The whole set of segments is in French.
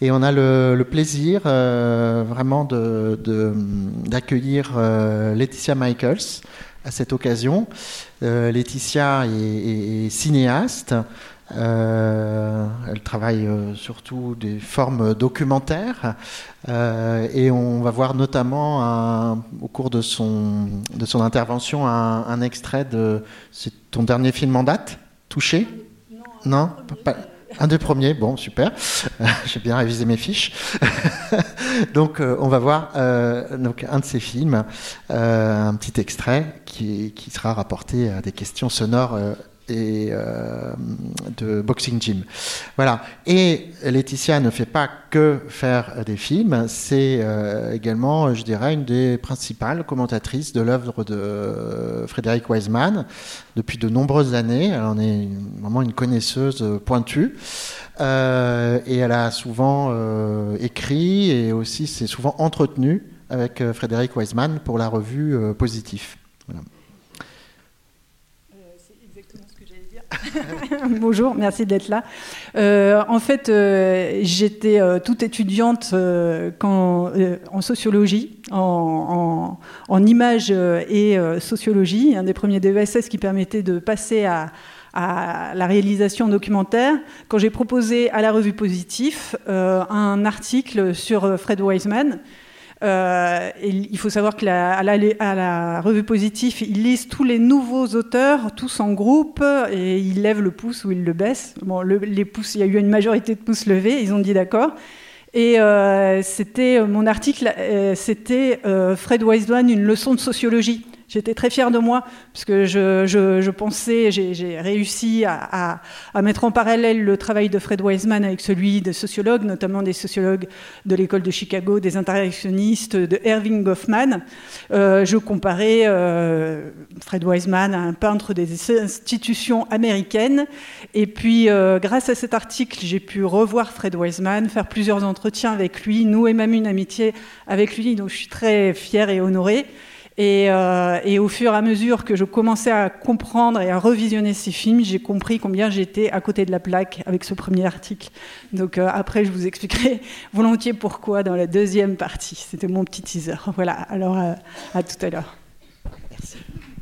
Et on a le plaisir vraiment d'accueillir Laetitia Michaels à cette occasion. Laetitia est cinéaste. Elle travaille surtout des formes documentaires et on va voir notamment au cours de son intervention un extrait de ton dernier film en date, Touché ? Non, pas, un des premiers, bon super, j'ai bien révisé mes fiches. Donc on va voir donc, un de ces films, un petit extrait qui sera rapporté à des questions sonores et de Boxing Gym. Voilà. Et Laetitia ne fait pas que faire des films, c'est également, je dirais, une des principales commentatrices de l'œuvre de Frédéric Wiseman depuis de nombreuses années. Elle en est vraiment une connaisseuse pointue. Et elle a souvent écrit et aussi s'est souvent entretenue avec Frédéric Wiseman pour la revue Positif. Voilà. Bonjour, merci d'être là. En fait, j'étais toute étudiante en sociologie, en images et sociologie, un des premiers DESS qui permettait de passer à la réalisation documentaire, quand j'ai proposé à la revue Positif un article sur Fred Wiseman. Et il faut savoir qu'à la revue Positif, ils lisent tous les nouveaux auteurs, tous en groupe, et ils lèvent le pouce ou ils le baissent. Bon, les pouces, il y a eu une majorité de pouces levés, ils ont dit d'accord. Et c'était mon article, c'était Fred Wiseman, une leçon de sociologie. J'étais très fière de moi, parce que je pensais, j'ai réussi à mettre en parallèle le travail de Fred Wiseman avec celui des sociologues, notamment des sociologues de l'école de Chicago, des interactionnistes, de Erving Goffman. Je comparais Fred Wiseman à un peintre des institutions américaines. Et puis, grâce à cet article, j'ai pu revoir Fred Wiseman, faire plusieurs entretiens avec lui, nouer même une amitié avec lui, donc je suis très fière et honorée. Et au fur et à mesure que je commençais à comprendre et à revisionner ces films, j'ai compris combien j'étais à côté de la plaque avec ce premier article. Donc après, je vous expliquerai volontiers pourquoi dans la deuxième partie. C'était mon petit teaser. Voilà, alors à tout à l'heure. Merci.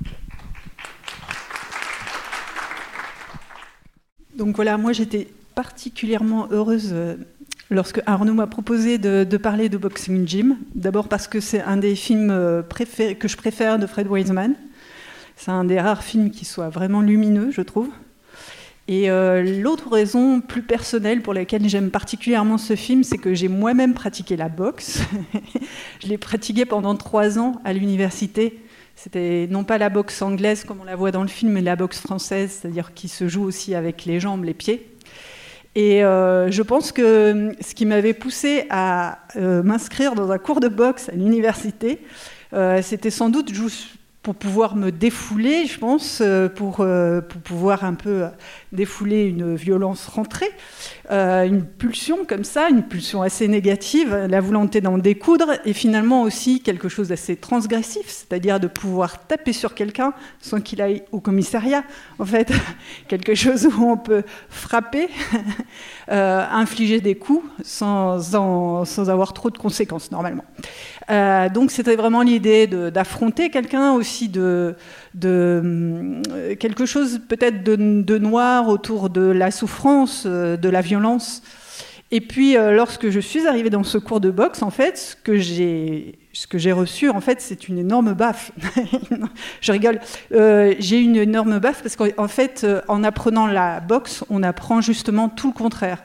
Donc voilà, moi j'étais particulièrement heureuse lorsque Arnaud m'a proposé de parler de Boxing Gym, d'abord parce que c'est un des films que je préfère de Fred Wiseman. C'est un des rares films qui soit vraiment lumineux, je trouve. Et l'autre raison plus personnelle pour laquelle j'aime particulièrement ce film, c'est que j'ai moi-même pratiqué la boxe. Je l'ai pratiqué pendant 3 ans à l'université. C'était non pas la boxe anglaise comme on la voit dans le film, mais la boxe française, c'est-à-dire qui se joue aussi avec les jambes, les pieds. Et je pense que ce qui m'avait poussée à m'inscrire dans un cours de boxe à l'université, c'était sans doute juste pour pouvoir me défouler, je pense, pour pouvoir un peu défouler une violence rentrée, une pulsion comme ça, une pulsion assez négative, la volonté d'en découdre, et finalement aussi quelque chose d'assez transgressif, c'est-à-dire de pouvoir taper sur quelqu'un sans qu'il aille au commissariat, en fait, quelque chose où on peut frapper, infliger des coups sans avoir trop de conséquences, normalement. Donc c'était vraiment l'idée d'affronter quelqu'un, aussi de quelque chose peut-être de noir autour de la souffrance, de la violence. Et puis lorsque je suis arrivée dans ce cours de boxe, en fait, ce que j'ai reçu, en fait, c'est une énorme baffe. Je rigole. J'ai une énorme baffe parce qu'en fait, en apprenant la boxe, on apprend justement tout le contraire.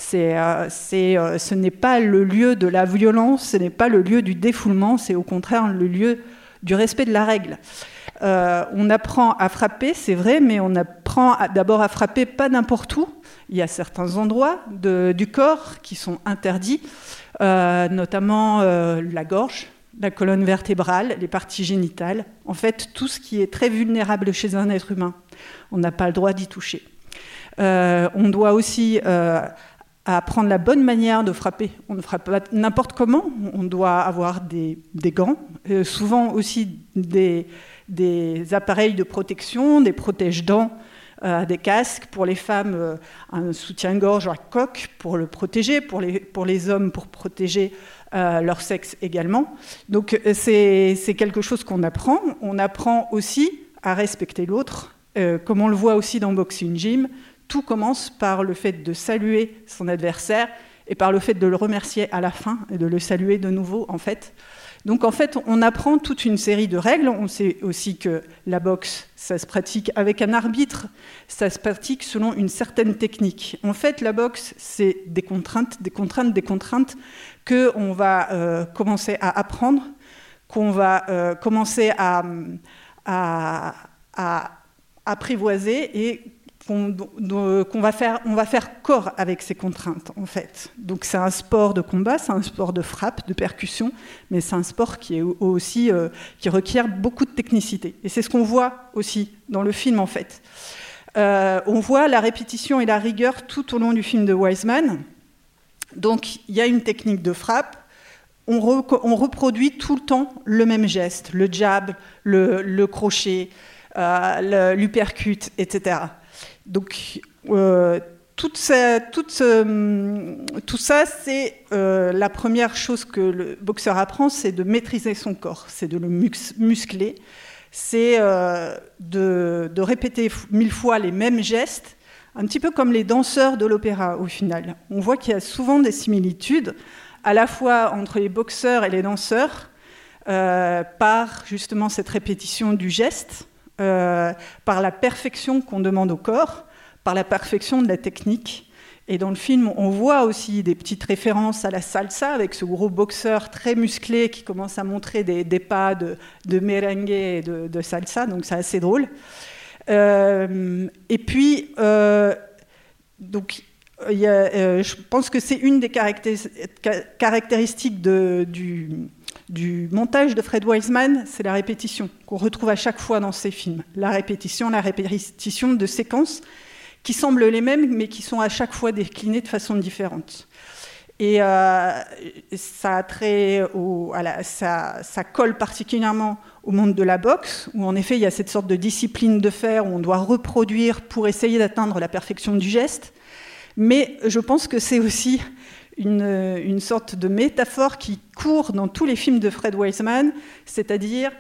Ce n'est pas le lieu de la violence, ce n'est pas le lieu du défoulement, c'est au contraire le lieu du respect de la règle. On apprend à frapper, c'est vrai, mais on apprend d'abord à frapper pas n'importe où. Il y a certains endroits du corps qui sont interdits, notamment la gorge, la colonne vertébrale, les parties génitales. En fait, tout ce qui est très vulnérable chez un être humain, on n'a pas le droit d'y toucher. On doit aussi apprendre la bonne manière de frapper. On ne frappe pas n'importe comment, on doit avoir des gants, souvent aussi des appareils de protection, des protège-dents, des casques, pour les femmes un soutien-gorge à coque pour le protéger, pour les hommes pour protéger leur sexe également. Donc c'est quelque chose qu'on apprend. On apprend aussi à respecter l'autre, comme on le voit aussi dans Boxing Gym. Tout commence par le fait de saluer son adversaire et par le fait de le remercier à la fin et de le saluer de nouveau, en fait. Donc, en fait, on apprend toute une série de règles. On sait aussi que la boxe, ça se pratique avec un arbitre, ça se pratique selon une certaine technique. En fait, la boxe, c'est des contraintes qu'on va commencer à apprendre, qu'on va commencer à apprivoiser et on va faire corps avec ces contraintes, en fait. Donc c'est un sport de combat, c'est un sport de frappe, de percussion, mais c'est un sport qui est aussi qui requiert beaucoup de technicité. Et c'est ce qu'on voit aussi dans le film, en fait. On voit la répétition et la rigueur tout au long du film de Wiseman. Donc il y a une technique de frappe. On reproduit tout le temps le même geste, le jab, le crochet, l'uppercut, etc. Donc, tout ça, c'est la première chose que le boxeur apprend, c'est de maîtriser son corps, c'est de le muscler, c'est de répéter 1000 fois les mêmes gestes, un petit peu comme les danseurs de l'opéra, au final. On voit qu'il y a souvent des similitudes, à la fois entre les boxeurs et les danseurs, par justement cette répétition du geste, par la perfection qu'on demande au corps, par la perfection de la technique. Et dans le film, on voit aussi des petites références à la salsa, avec ce gros boxeur très musclé qui commence à montrer des pas de merengue et de salsa, donc c'est assez drôle. Et puis, donc, je pense que c'est une des caractéristiques du montage de Fred Wiseman, c'est la répétition qu'on retrouve à chaque fois dans ses films. La répétition de séquences qui semblent les mêmes, mais qui sont à chaque fois déclinées de façon différente. Et ça colle particulièrement au monde de la boxe, où en effet il y a cette sorte de discipline de fer où on doit reproduire pour essayer d'atteindre la perfection du geste. Mais je pense que c'est aussi une sorte de métaphore qui court dans tous les films de Fred Wiseman, c'est-à-dire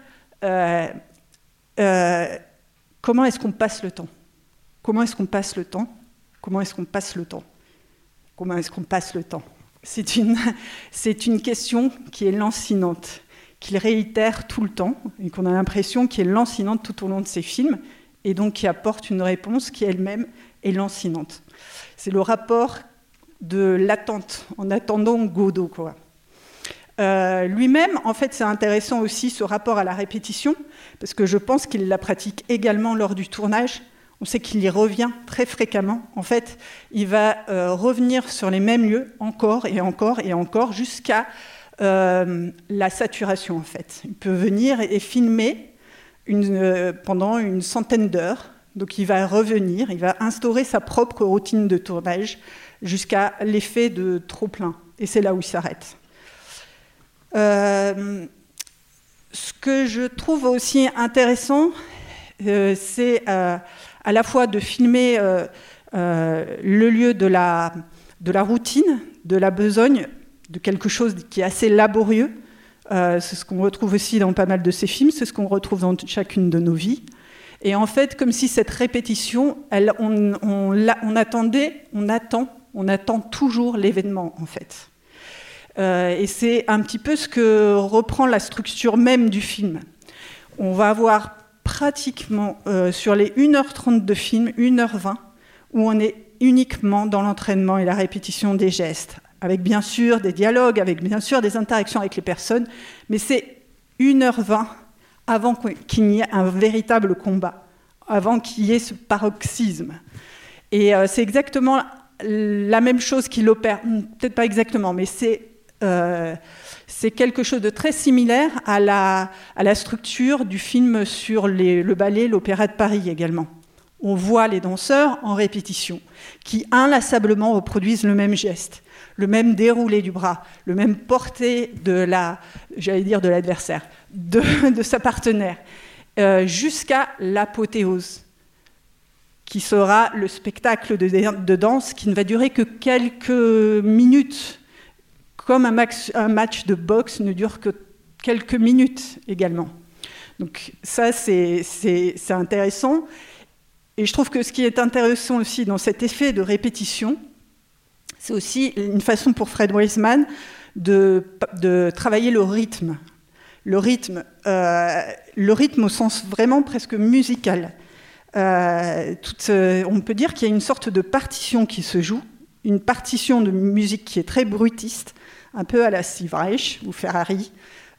comment est-ce qu'on passe le temps ? Comment est-ce qu'on passe le temps ? Comment est-ce qu'on passe le temps ? Comment est-ce qu'on passe le temps ? C'est une question qui est lancinante, qu'il réitère tout le temps, et qu'on a l'impression qui est lancinante tout au long de ses films, et donc qui apporte une réponse qui elle-même est lancinante. C'est le rapport de l'attente, en attendant Godot, quoi. Lui-même, en fait, c'est intéressant aussi ce rapport à la répétition, parce que je pense qu'il la pratique également lors du tournage. On sait qu'il y revient très fréquemment. En fait, il va revenir sur les mêmes lieux encore et encore et encore jusqu'à la saturation, en fait. Il peut venir et filmer pendant une centaine d'heures. Donc il va revenir, il va instaurer sa propre routine de tournage jusqu'à l'effet de trop-plein. Et c'est là où il s'arrête. Ce que je trouve aussi intéressant, c'est à la fois de filmer le lieu de la routine, de la besogne, de quelque chose qui est assez laborieux. C'est ce qu'on retrouve aussi dans pas mal de ces films, c'est ce qu'on retrouve dans chacune de nos vies. Et en fait, comme si cette répétition, on attend toujours l'événement, en fait. Et c'est un petit peu ce que reprend la structure même du film. On va avoir pratiquement, sur les 1h30 de film, 1h20, où on est uniquement dans l'entraînement et la répétition des gestes, avec bien sûr des dialogues, avec bien sûr des interactions avec les personnes, mais c'est 1h20 avant qu'il n'y ait un véritable combat, avant qu'il y ait ce paroxysme. Et c'est exactement la même chose qu'il opère, peut-être pas exactement, mais c'est quelque chose de très similaire à la structure du film sur le ballet, l'Opéra de Paris également. On voit les danseurs en répétition, qui inlassablement reproduisent le même geste, le même déroulé du bras, le même porté de l'adversaire, de sa partenaire, jusqu'à l'apothéose, qui sera le spectacle de danse qui ne va durer que quelques minutes, comme un match de boxe ne dure que quelques minutes également. Donc ça, c'est intéressant. Et je trouve que ce qui est intéressant aussi dans cet effet de répétition, c'est aussi une façon pour Fred Wiseman de travailler le rythme. Le rythme au sens vraiment presque musical. On peut dire qu'il y a une sorte de partition qui se joue, une partition de musique qui est très brutiste, un peu à la Steve Reich ou Ferrari.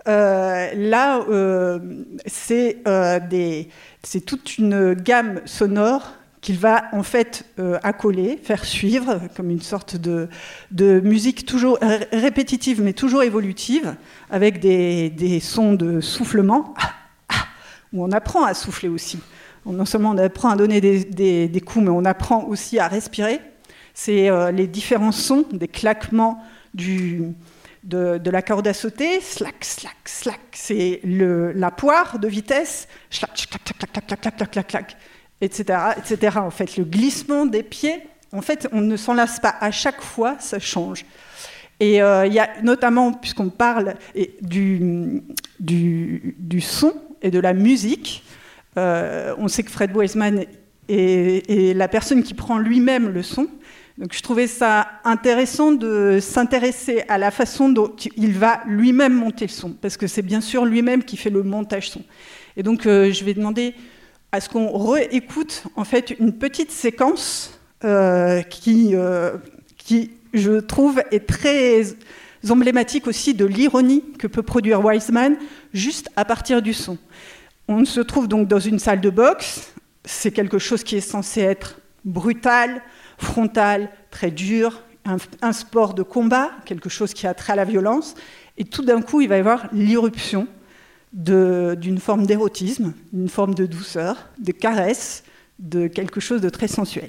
C'est toute une gamme sonore qu'il va en fait accoler, faire suivre, comme une sorte de musique toujours répétitive mais toujours évolutive, avec des sons de soufflement, où on apprend à souffler aussi. Non seulement on apprend à donner des coups, mais on apprend aussi à respirer. C'est les différents sons, des claquements de la corde à sauter, slack, slack, slack. C'est la poire de vitesse, slack, clac, clac, clac, clac, clac, clac, clac, clac, etc., etc. En fait, le glissement des pieds, en fait, on ne s'en lasse pas. À chaque fois, ça change. Et il y a notamment, puisqu'on parle du son et de la musique, on sait que Fred Wiseman est la personne qui prend lui-même le son. Donc je trouvais ça intéressant de s'intéresser à la façon dont il va lui-même monter le son, parce que c'est bien sûr lui-même qui fait le montage son. Et donc je vais demander à ce qu'on réécoute en fait une petite séquence qui, je trouve, est très emblématique aussi de l'ironie que peut produire Wiseman juste à partir du son. On se trouve donc dans une salle de boxe, c'est quelque chose qui est censé être brutal, frontal, très dur, un sport de combat, quelque chose qui a trait à la violence, et tout d'un coup, il va y avoir l'irruption d'une forme d'érotisme, d'une forme de douceur, de caresse, de quelque chose de très sensuel.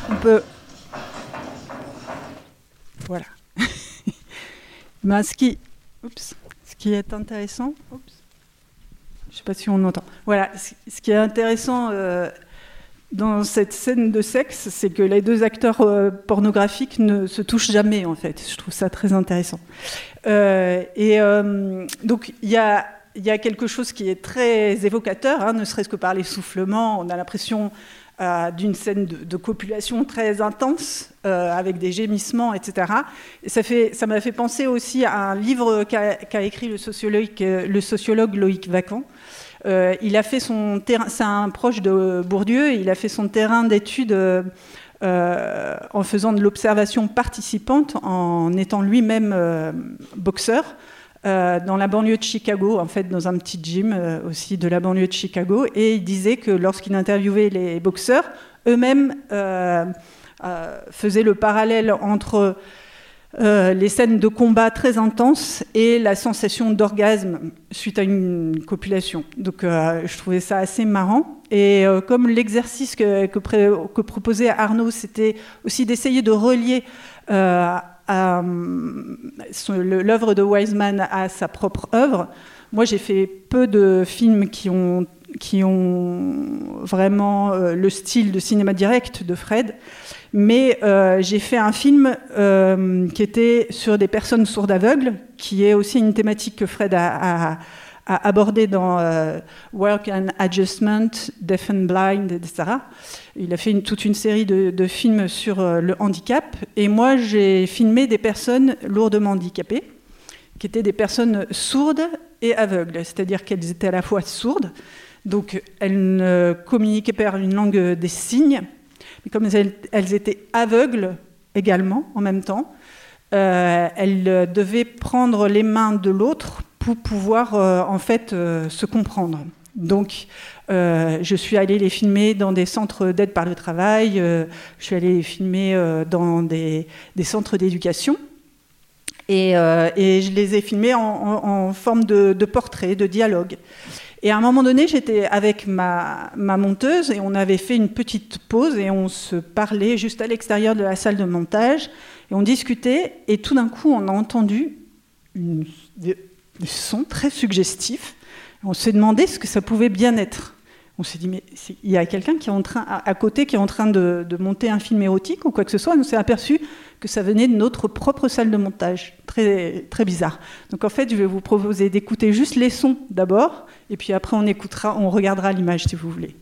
on peut... Voilà. Ben, ce qui est intéressant... Je ne sais pas si on entend. Voilà, ce qui est intéressant dans cette scène de sexe, c'est que les deux acteurs pornographiques ne se touchent jamais, en fait. Je trouve ça très intéressant. Donc, il y a quelque chose qui est très évocateur, hein, ne serait-ce que par l'essoufflement. On a l'impression d'une scène de copulation très intense, avec des gémissements, etc. Et ça m'a fait penser aussi à un livre qu'a écrit le sociologue Loïc Vacan. Il a fait son terrain, c'est un proche de Bourdieu, et il a fait son terrain d'études en faisant de l'observation participante, en étant lui-même boxeur, dans la banlieue de Chicago, en fait, dans un petit gym aussi de la banlieue de Chicago. Et il disait que lorsqu'il interviewait les boxeurs, eux-mêmes faisaient le parallèle entre les scènes de combat très intenses et la sensation d'orgasme suite à une copulation. Donc je trouvais ça assez marrant. Et comme l'exercice que proposait Arnaud, c'était aussi d'essayer de relier l'œuvre de Wiseman à sa propre œuvre. Moi, j'ai fait peu de films qui ont vraiment le style de cinéma direct de Fred, mais j'ai fait un film qui était sur des personnes sourdes aveugles, qui est aussi une thématique que Fred a abordée dans Work and Adjustment, Deaf and Blind, etc. Il a fait toute une série de films sur le handicap, et moi j'ai filmé des personnes lourdement handicapées, qui étaient des personnes sourdes et aveugles, c'est-à-dire qu'elles étaient à la fois sourdes, donc elles ne communiquaient par une langue des signes, mais comme elles étaient aveugles également en même temps, elles devaient prendre les mains de l'autre pour pouvoir en fait se comprendre. Donc je suis allée les filmer dans des centres d'aide par le travail, je suis allée les filmer dans des centres d'éducation. Et je les ai filmés en forme de portrait, de dialogue. Et à un moment donné, j'étais avec ma monteuse et on avait fait une petite pause et on se parlait juste à l'extérieur de la salle de montage et on discutait, et tout d'un coup, on a entendu des sons très suggestifs. On s'est demandé ce que ça pouvait bien être. On s'est dit, mais il y a quelqu'un qui est en train, à côté, qui est en train de monter un film érotique ou quoi que ce soit. On s'est aperçu que ça venait de notre propre salle de montage. Très, très bizarre. Donc en fait, je vais vous proposer d'écouter juste les sons d'abord, et puis après on regardera l'image si vous voulez.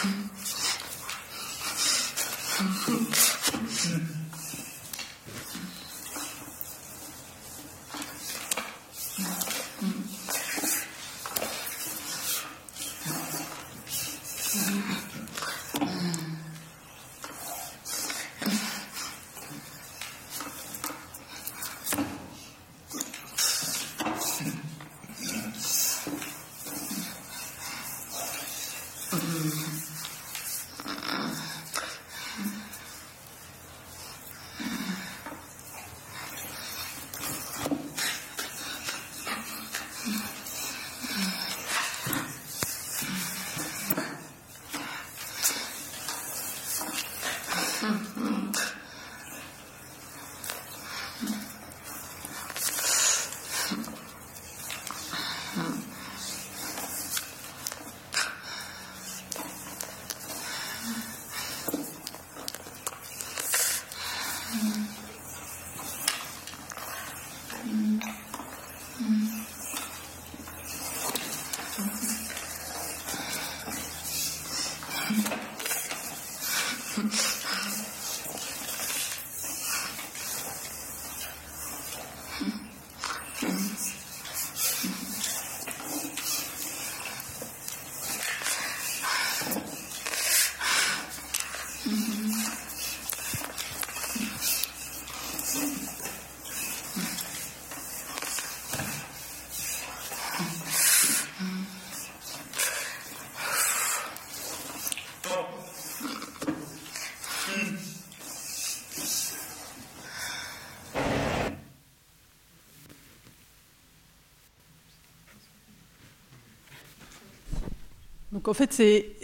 Donc en fait,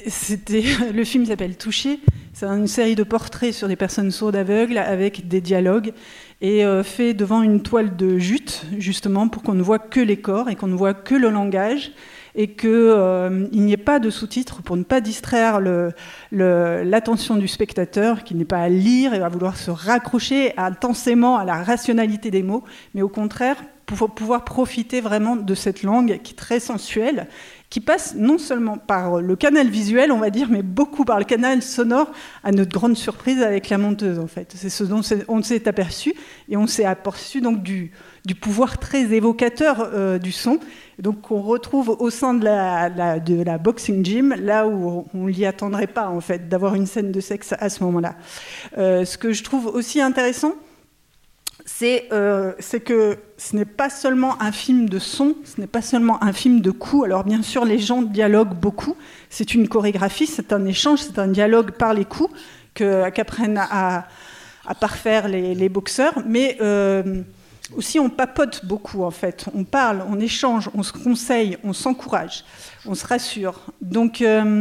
le film s'appelle Toucher. C'est une série de portraits sur des personnes sourdes aveugles avec des dialogues et fait devant une toile de jute, justement, pour qu'on ne voit que les corps et qu'on ne voit que le langage et qu'il n'y ait pas de sous-titres pour ne pas distraire l'attention du spectateur qui n'est pas à lire et à vouloir se raccrocher intensément à la rationalité des mots, mais au contraire, pour pouvoir profiter vraiment de cette langue qui est très sensuelle, qui passe non seulement par le canal visuel, on va dire, mais beaucoup par le canal sonore, à notre grande surprise avec la monteuse, en fait. C'est ce dont on s'est aperçu, et on s'est aperçu donc du pouvoir très évocateur du son. Donc on retrouve au sein de la boxing gym, là où on ne l'y attendrait pas, en fait, d'avoir une scène de sexe à ce moment-là. Ce que je trouve aussi intéressant, c'est que ce n'est pas seulement un film de son, ce n'est pas seulement un film de coups. Alors bien sûr, les gens dialoguent beaucoup. C'est une chorégraphie, c'est un échange, c'est un dialogue par les coups qu'apprennent à parfaire les boxeurs. Mais aussi, on papote beaucoup, en fait. On parle, on échange, on se conseille, on s'encourage, on se rassure. Donc...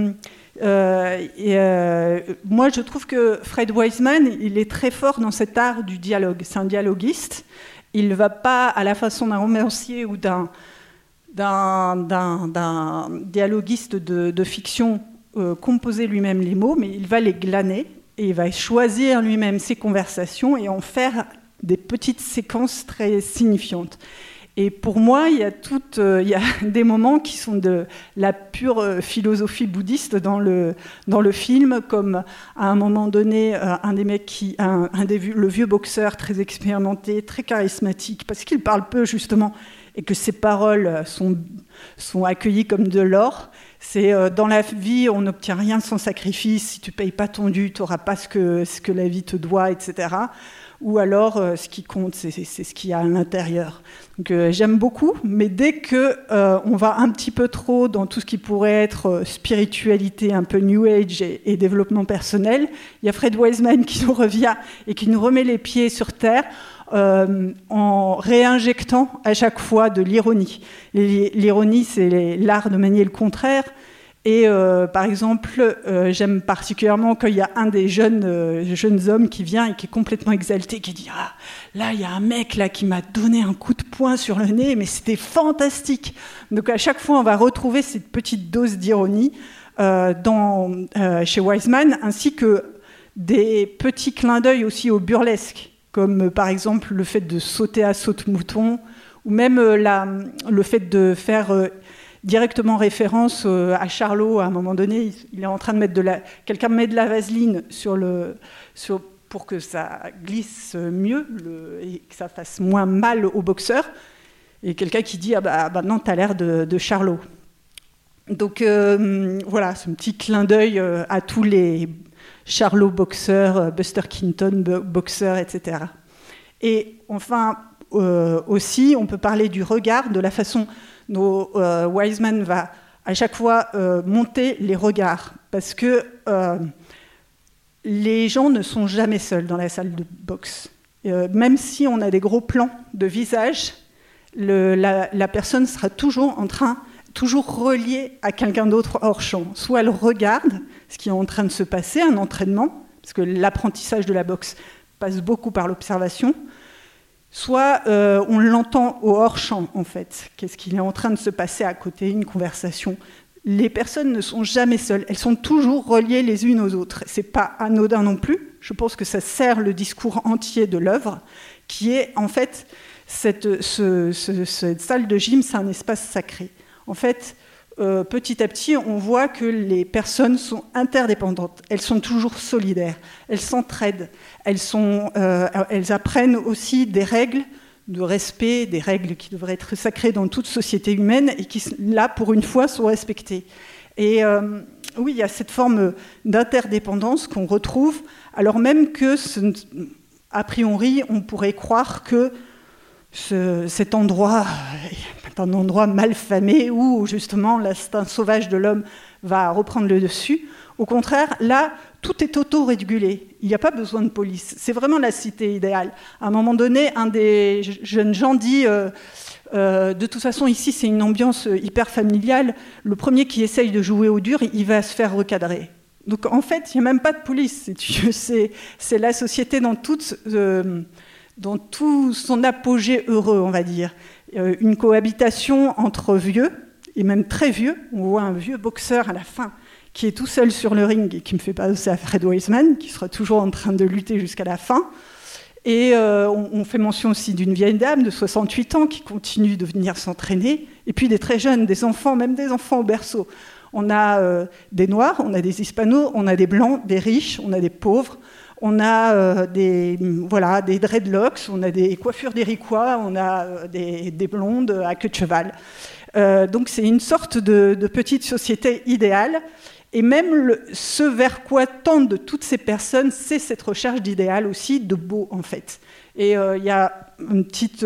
moi, je trouve que Fred Wiseman, il est très fort dans cet art du dialogue. C'est un dialoguiste. Il ne va pas à la façon d'un romancier ou d'un dialoguiste de fiction composer lui-même les mots, mais il va les glaner et il va choisir lui-même ses conversations et en faire des petites séquences très signifiantes. Et pour moi, il y a des moments qui sont de la pure philosophie bouddhiste dans le film, comme à un moment donné, un des mecs le vieux boxeur très expérimenté, très charismatique, parce qu'il parle peu justement, et que ses paroles sont accueillies comme de l'or. C'est dans la vie, on n'obtient rien sans sacrifice. Si tu payes pas ton dû, tu n'auras pas ce que la vie te doit, etc. Ou alors, ce qui compte, c'est ce qu'il y a à l'intérieur. Donc, j'aime beaucoup, mais dès qu'on va un petit peu trop dans tout ce qui pourrait être spiritualité, un peu New Age et développement personnel, il y a Fred Wiseman qui nous revient et qui nous remet les pieds sur terre en réinjectant à chaque fois de l'ironie. L'ironie, c'est l'art de manier le contraire. Et par exemple, j'aime particulièrement quand il y a un des jeunes hommes qui vient et qui est complètement exalté, qui dit « Ah, là, il y a un mec là, qui m'a donné un coup de poing sur le nez, mais c'était fantastique !» Donc à chaque fois, on va retrouver cette petite dose d'ironie chez Wiseman, ainsi que des petits clins d'œil aussi au burlesque, comme par exemple le fait de sauter à saute-mouton, ou même le fait de faire... directement référence à Charlot. À un moment donné, il est en train de mettre quelqu'un met de la vaseline pour que ça glisse mieux et que ça fasse moins mal au boxeur. Et quelqu'un qui dit maintenant t'as l'air de Charlot. Donc voilà, c'est un petit clin d'œil à tous les Charlot boxeurs, Buster Keaton boxeurs, etc. Et enfin aussi, on peut parler du regard, de la façon dont Wiseman va à chaque fois monter les regards, parce que les gens ne sont jamais seuls dans la salle de boxe. Même si on a des gros plans de visage, la personne sera toujours reliée à quelqu'un d'autre hors champ. Soit elle regarde ce qui est en train de se passer, un entraînement, parce que l'apprentissage de la boxe passe beaucoup par l'observation, soit on l'entend au hors-champ, en fait. Qu'est-ce qu'il est en train de se passer à côté, une conversation. Les personnes ne sont jamais seules, elles sont toujours reliées les unes aux autres. C'est pas anodin non plus, je pense que ça sert le discours entier de l'œuvre, qui est, en fait, cette salle de gym, c'est un espace sacré. En fait, petit à petit, on voit que les personnes sont interdépendantes, elles sont toujours solidaires, elles s'entraident, elles apprennent aussi des règles de respect, des règles qui devraient être sacrées dans toute société humaine et qui, là, pour une fois, sont respectées. Et oui, il y a cette forme d'interdépendance qu'on retrouve, alors même que, a priori, on pourrait croire que cet endroit est un endroit malfamé où, justement, l'instinct sauvage de l'homme va reprendre le dessus. Au contraire, là, tout est auto-régulé. Il n'y a pas besoin de police. C'est vraiment la cité idéale. À un moment donné, un des jeunes gens dit de toute façon, ici, c'est une ambiance hyper familiale. Le premier qui essaye de jouer au dur, il va se faire recadrer. Donc, en fait, il n'y a même pas de police. C'est la société dans tout son apogée heureux, on va dire. Une cohabitation entre vieux, et même très vieux. On voit un vieux boxeur à la fin qui est tout seul sur le ring et qui me fait penser à Fred Wiseman, qui sera toujours en train de lutter jusqu'à la fin. Et on fait mention aussi d'une vieille dame de 68 ans qui continue de venir s'entraîner, et puis des très jeunes, des enfants, même des enfants au berceau. On a des Noirs, on a des Hispanos, on a des Blancs, des riches, on a des pauvres, on a des dreadlocks, on a des coiffures d'Héricois, on a des blondes à queue de cheval. Donc c'est une sorte de petite société idéale. Et même ce vers quoi tendent toutes ces personnes, c'est cette recherche d'idéal aussi, de beau en fait. Et il y a une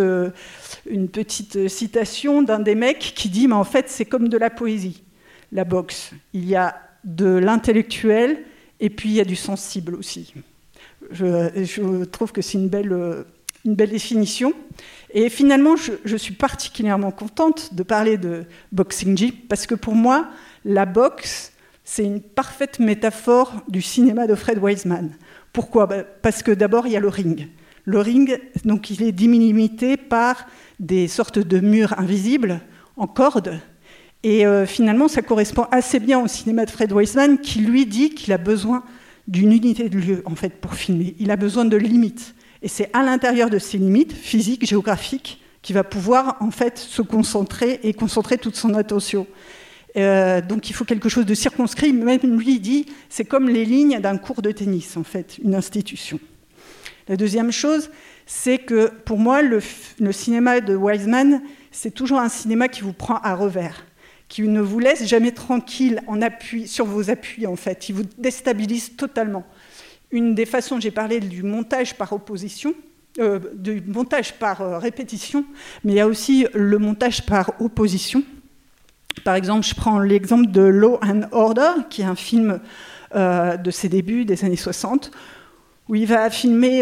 petite citation d'un des mecs qui dit « mais en fait c'est comme de la poésie, la boxe. Il y a de l'intellectuel et puis il y a du sensible aussi ». Je trouve que c'est une belle définition. Et finalement, je suis particulièrement contente de parler de Boxing Gym parce que pour moi, la boxe, c'est une parfaite métaphore du cinéma de Fred Wiseman. Pourquoi ? Parce que d'abord, il y a le ring. Le ring, donc, il est délimité par des sortes de murs invisibles en corde. Et finalement, ça correspond assez bien au cinéma de Fred Wiseman qui, lui, dit qu'il a besoin d'une unité de lieu, en fait, pour filmer. Il a besoin de limites. Et c'est à l'intérieur de ces limites, physiques, géographiques, qu'il va pouvoir, en fait, se concentrer et concentrer toute son attention. Donc il faut quelque chose de circonscrit. Même lui dit, c'est comme les lignes d'un court de tennis, en fait, une institution. La deuxième chose, c'est que pour moi, le cinéma de Wiseman, c'est toujours un cinéma qui vous prend à revers, qui ne vous laisse jamais tranquille sur vos appuis, en fait. Il vous déstabilise totalement. Une des façons, j'ai parlé du montage par opposition, du montage par répétition, mais il y a aussi le montage par opposition. Par exemple, je prends l'exemple de Law and Order, qui est un film de ses débuts, des années 60, où il va filmer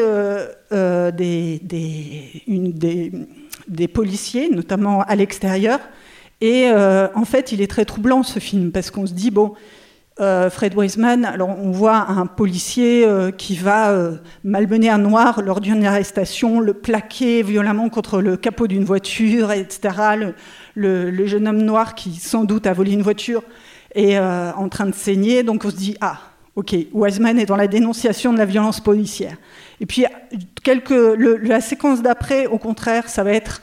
des policiers, notamment à l'extérieur. Et en fait, il est très troublant, ce film, parce qu'on se dit, bon, Fred Wiseman, alors on voit un policier qui va malmener un noir lors d'une arrestation, le plaquer violemment contre le capot d'une voiture, etc. Le jeune homme noir qui sans doute a volé une voiture est en train de saigner, donc on se dit ok, Wiseman est dans la dénonciation de la violence policière. Et puis la séquence d'après, au contraire, ça va être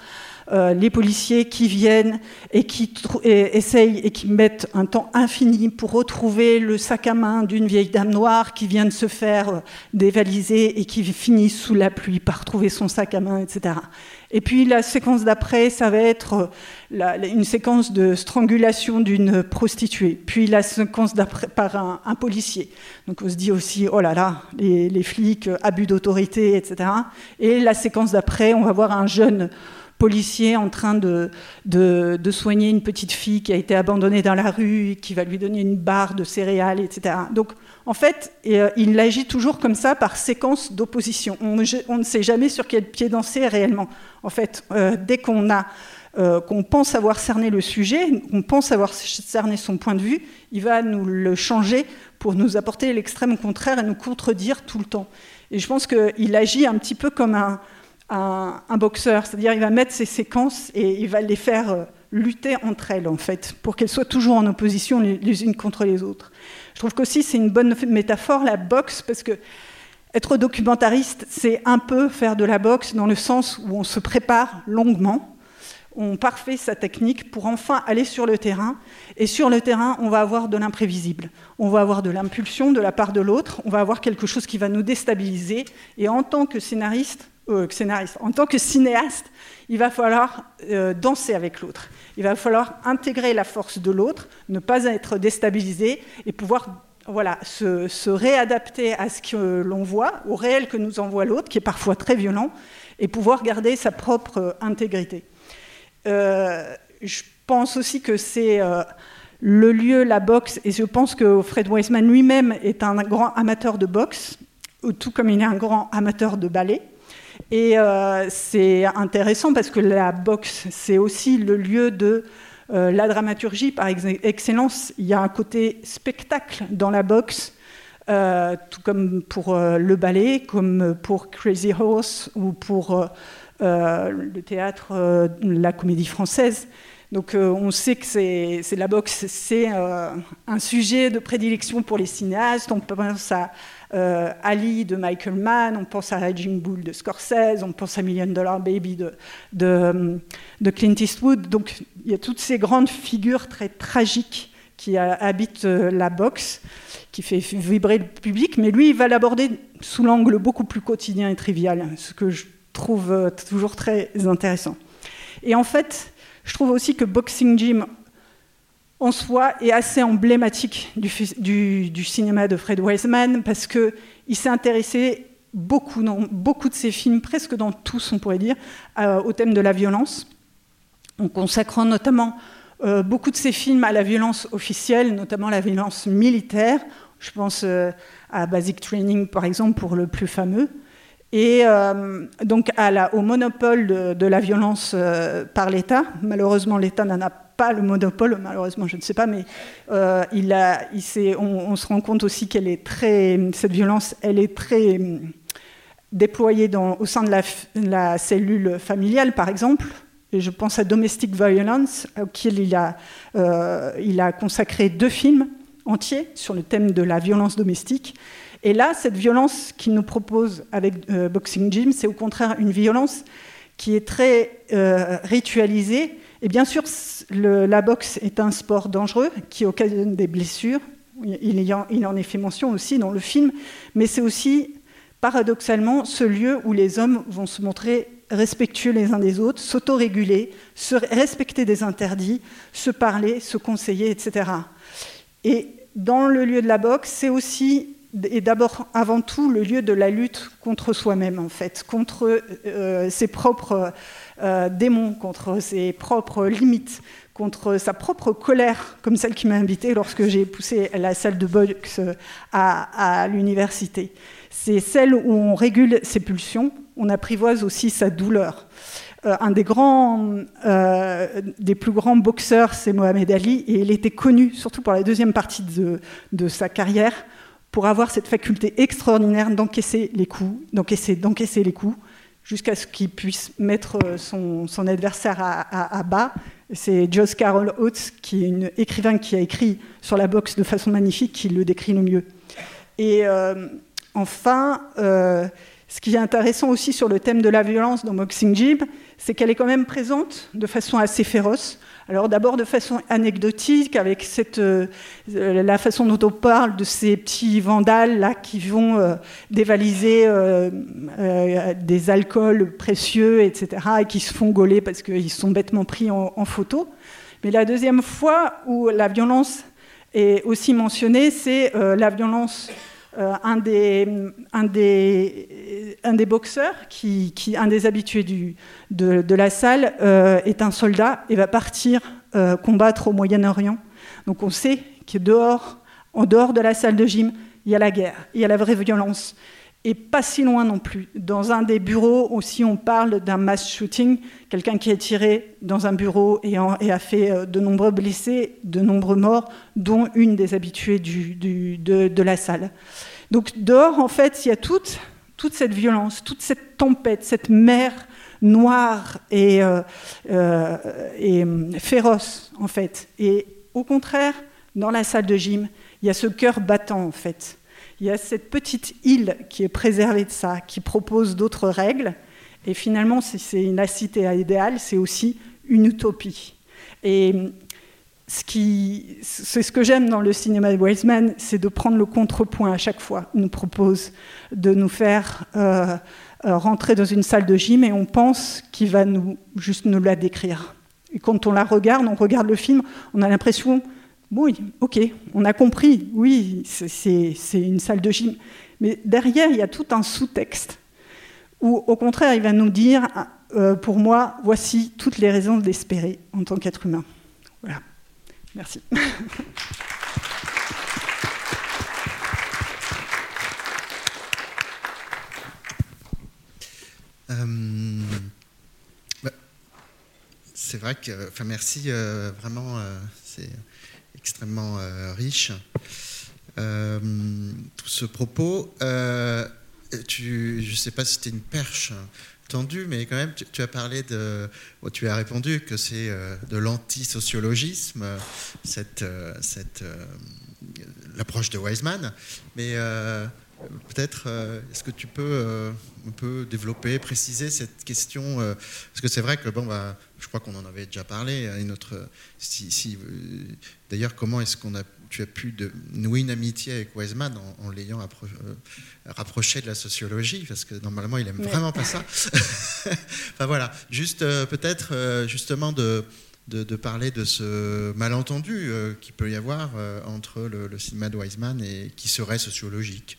les policiers qui viennent et qui essayent et qui mettent un temps infini pour retrouver le sac à main d'une vieille dame noire qui vient de se faire dévaliser et qui finit sous la pluie par retrouver son sac à main, etc. Et puis la séquence d'après, ça va être une séquence de strangulation d'une prostituée, puis la séquence d'après par un policier. Donc on se dit aussi, oh là là, les flics, abus d'autorité, etc. Et la séquence d'après, on va voir un jeune policier en train de soigner une petite fille qui a été abandonnée dans la rue, qui va lui donner une barre de céréales, etc. Donc, en fait, il agit toujours comme ça, par séquence d'opposition. On ne sait jamais sur quel pied danser réellement. En fait, dès qu'on pense avoir cerné le sujet, qu'on pense avoir cerné son point de vue, il va nous le changer pour nous apporter l'extrême contraire et nous contredire tout le temps. Et je pense qu'il agit un petit peu comme un boxeur, c'est-à-dire il va mettre ses séquences et il va les faire lutter entre elles, en fait, pour qu'elles soient toujours en opposition les unes contre les autres. Je trouve qu'aussi c'est une bonne métaphore, la boxe, parce que être documentariste, c'est un peu faire de la boxe dans le sens où on se prépare longuement, on parfait sa technique pour enfin aller sur le terrain. Et sur le terrain, on va avoir de l'imprévisible. On va avoir de l'impulsion de la part de l'autre. On va avoir quelque chose qui va nous déstabiliser. Et en tant que en tant que cinéaste, il va falloir danser avec l'autre. Il va falloir intégrer la force de l'autre, ne pas être déstabilisé et pouvoir se réadapter à ce que l'on voit, au réel que nous envoie l'autre, qui est parfois très violent, et pouvoir garder sa propre intégrité. Je pense aussi que c'est le lieu, la boxe, et je pense que Fred Wiseman lui-même est un grand amateur de boxe, tout comme il est un grand amateur de ballet. Et c'est intéressant parce que la boxe, c'est aussi le lieu de la dramaturgie par excellence. Il y a un côté spectacle dans la boxe, tout comme pour le ballet, comme pour Crazy Horse ou pour le théâtre, la comédie française. Donc on sait que c'est la boxe, c'est un sujet de prédilection pour les cinéastes. On pense à Ali de Michael Mann, on pense à Raging Bull de Scorsese, on pense à $1 Million Baby de Clint Eastwood. Donc il y a toutes ces grandes figures très tragiques qui habitent la boxe, qui fait vibrer le public, mais lui il va l'aborder sous l'angle beaucoup plus quotidien et trivial, ce que je trouve toujours très intéressant. Et en fait, je trouve aussi que Boxing Gym en soi est assez emblématique du cinéma de Fred Wiseman, parce qu'il s'est intéressé beaucoup, dans beaucoup de ses films, presque dans tous on pourrait dire, au thème de la violence, en consacrant notamment beaucoup de ses films à la violence officielle, notamment la violence militaire. Je pense à Basic Training par exemple, pour le plus fameux, et donc au monopole de la violence par l'État. Malheureusement, l'État n'en a pas le monopole, malheureusement, je ne sais pas, mais on se rend compte aussi cette violence, elle est très déployée au sein de la cellule familiale, par exemple. Et je pense à Domestic Violence, auquel il a consacré 2 films entiers sur le thème de la violence domestique. Et là, cette violence qu'il nous propose avec Boxing Gym, c'est au contraire une violence qui est très ritualisée. Et bien sûr, la boxe est un sport dangereux qui occasionne des blessures. Il en est fait mention aussi dans le film. Mais c'est aussi, paradoxalement, ce lieu où les hommes vont se montrer respectueux les uns des autres, s'autoréguler, se respecter des interdits, se parler, se conseiller, etc. Et dans le lieu de la boxe, c'est aussi, et d'abord, avant tout, le lieu de la lutte contre soi-même, en fait, contre ses propres démons, contre ses propres limites, contre sa propre colère, comme celle qui m'a invitée lorsque j'ai poussé la salle de boxe à l'université. C'est celle où on régule ses pulsions, on apprivoise aussi sa douleur. Un des plus grands boxeurs, c'est Mohamed Ali, et il était connu, surtout pour la deuxième partie de sa carrière, pour avoir cette faculté extraordinaire d'encaisser les coups, d'encaisser les coups, jusqu'à ce qu'il puisse mettre son adversaire à bas. C'est Joss Carol Oates, qui est une écrivain qui a écrit sur la boxe de façon magnifique, qui le décrit le mieux. Et enfin, ce qui est intéressant aussi sur le thème de la violence dans Boxing Gym, c'est qu'elle est quand même présente de façon assez féroce. Alors d'abord de façon anecdotique, avec la façon dont on parle de ces petits vandales là qui vont dévaliser des alcools précieux, etc., et qui se font gauler parce qu'ils sont bêtement pris en photo. Mais la deuxième fois où la violence est aussi mentionnée, c'est la violence. Un des boxeurs, un des habitués de la salle, est un soldat et va partir combattre au Moyen-Orient. Donc on sait qu'en dehors de la salle de gym, il y a la guerre, il y a la vraie violence. Et pas si loin non plus. Dans un des bureaux aussi, on parle d'un mass shooting, quelqu'un qui a tiré dans un bureau et a fait de nombreux blessés, de nombreux morts, dont une des habituées de la salle. Donc dehors, en fait, il y a toute cette violence, toute cette tempête, cette mer noire et féroce, en fait. Et au contraire, dans la salle de gym, il y a ce cœur battant, en fait. Il y a cette petite île qui est préservée de ça, qui propose d'autres règles. Et finalement, c'est une cité idéale, c'est aussi une utopie. Et c'est ce que j'aime dans le cinéma de Wiseman, c'est de prendre le contrepoint à chaque fois. Il nous propose de nous faire rentrer dans une salle de gym et on pense qu'il va juste nous la décrire. Et quand on regarde le film, on a l'impression... Oui, ok, on a compris, oui, c'est une salle de gym. Mais derrière, il y a tout un sous-texte où, au contraire, il va nous dire, pour moi, voici toutes les raisons d'espérer en tant qu'être humain. Voilà, merci. C'est vrai que, merci, vraiment, c'est extrêmement riche. Tout ce propos, je ne sais pas si c'était une perche tendue, mais quand même, tu as parlé tu as répondu que c'est de l'antisociologisme, l'approche de Wiseman, mais peut-être, est-ce que tu peux un peu développer, préciser cette question, parce que c'est vrai que, je crois qu'on en avait déjà parlé, d'ailleurs, comment est-ce tu as pu nouer une amitié avec Wiseman en l'ayant rapproché de la sociologie, parce que normalement, il n'aime vraiment pas ça. Enfin voilà, juste peut-être justement de parler de ce malentendu qu'il peut y avoir entre le cinéma de Wiseman et qui serait sociologique.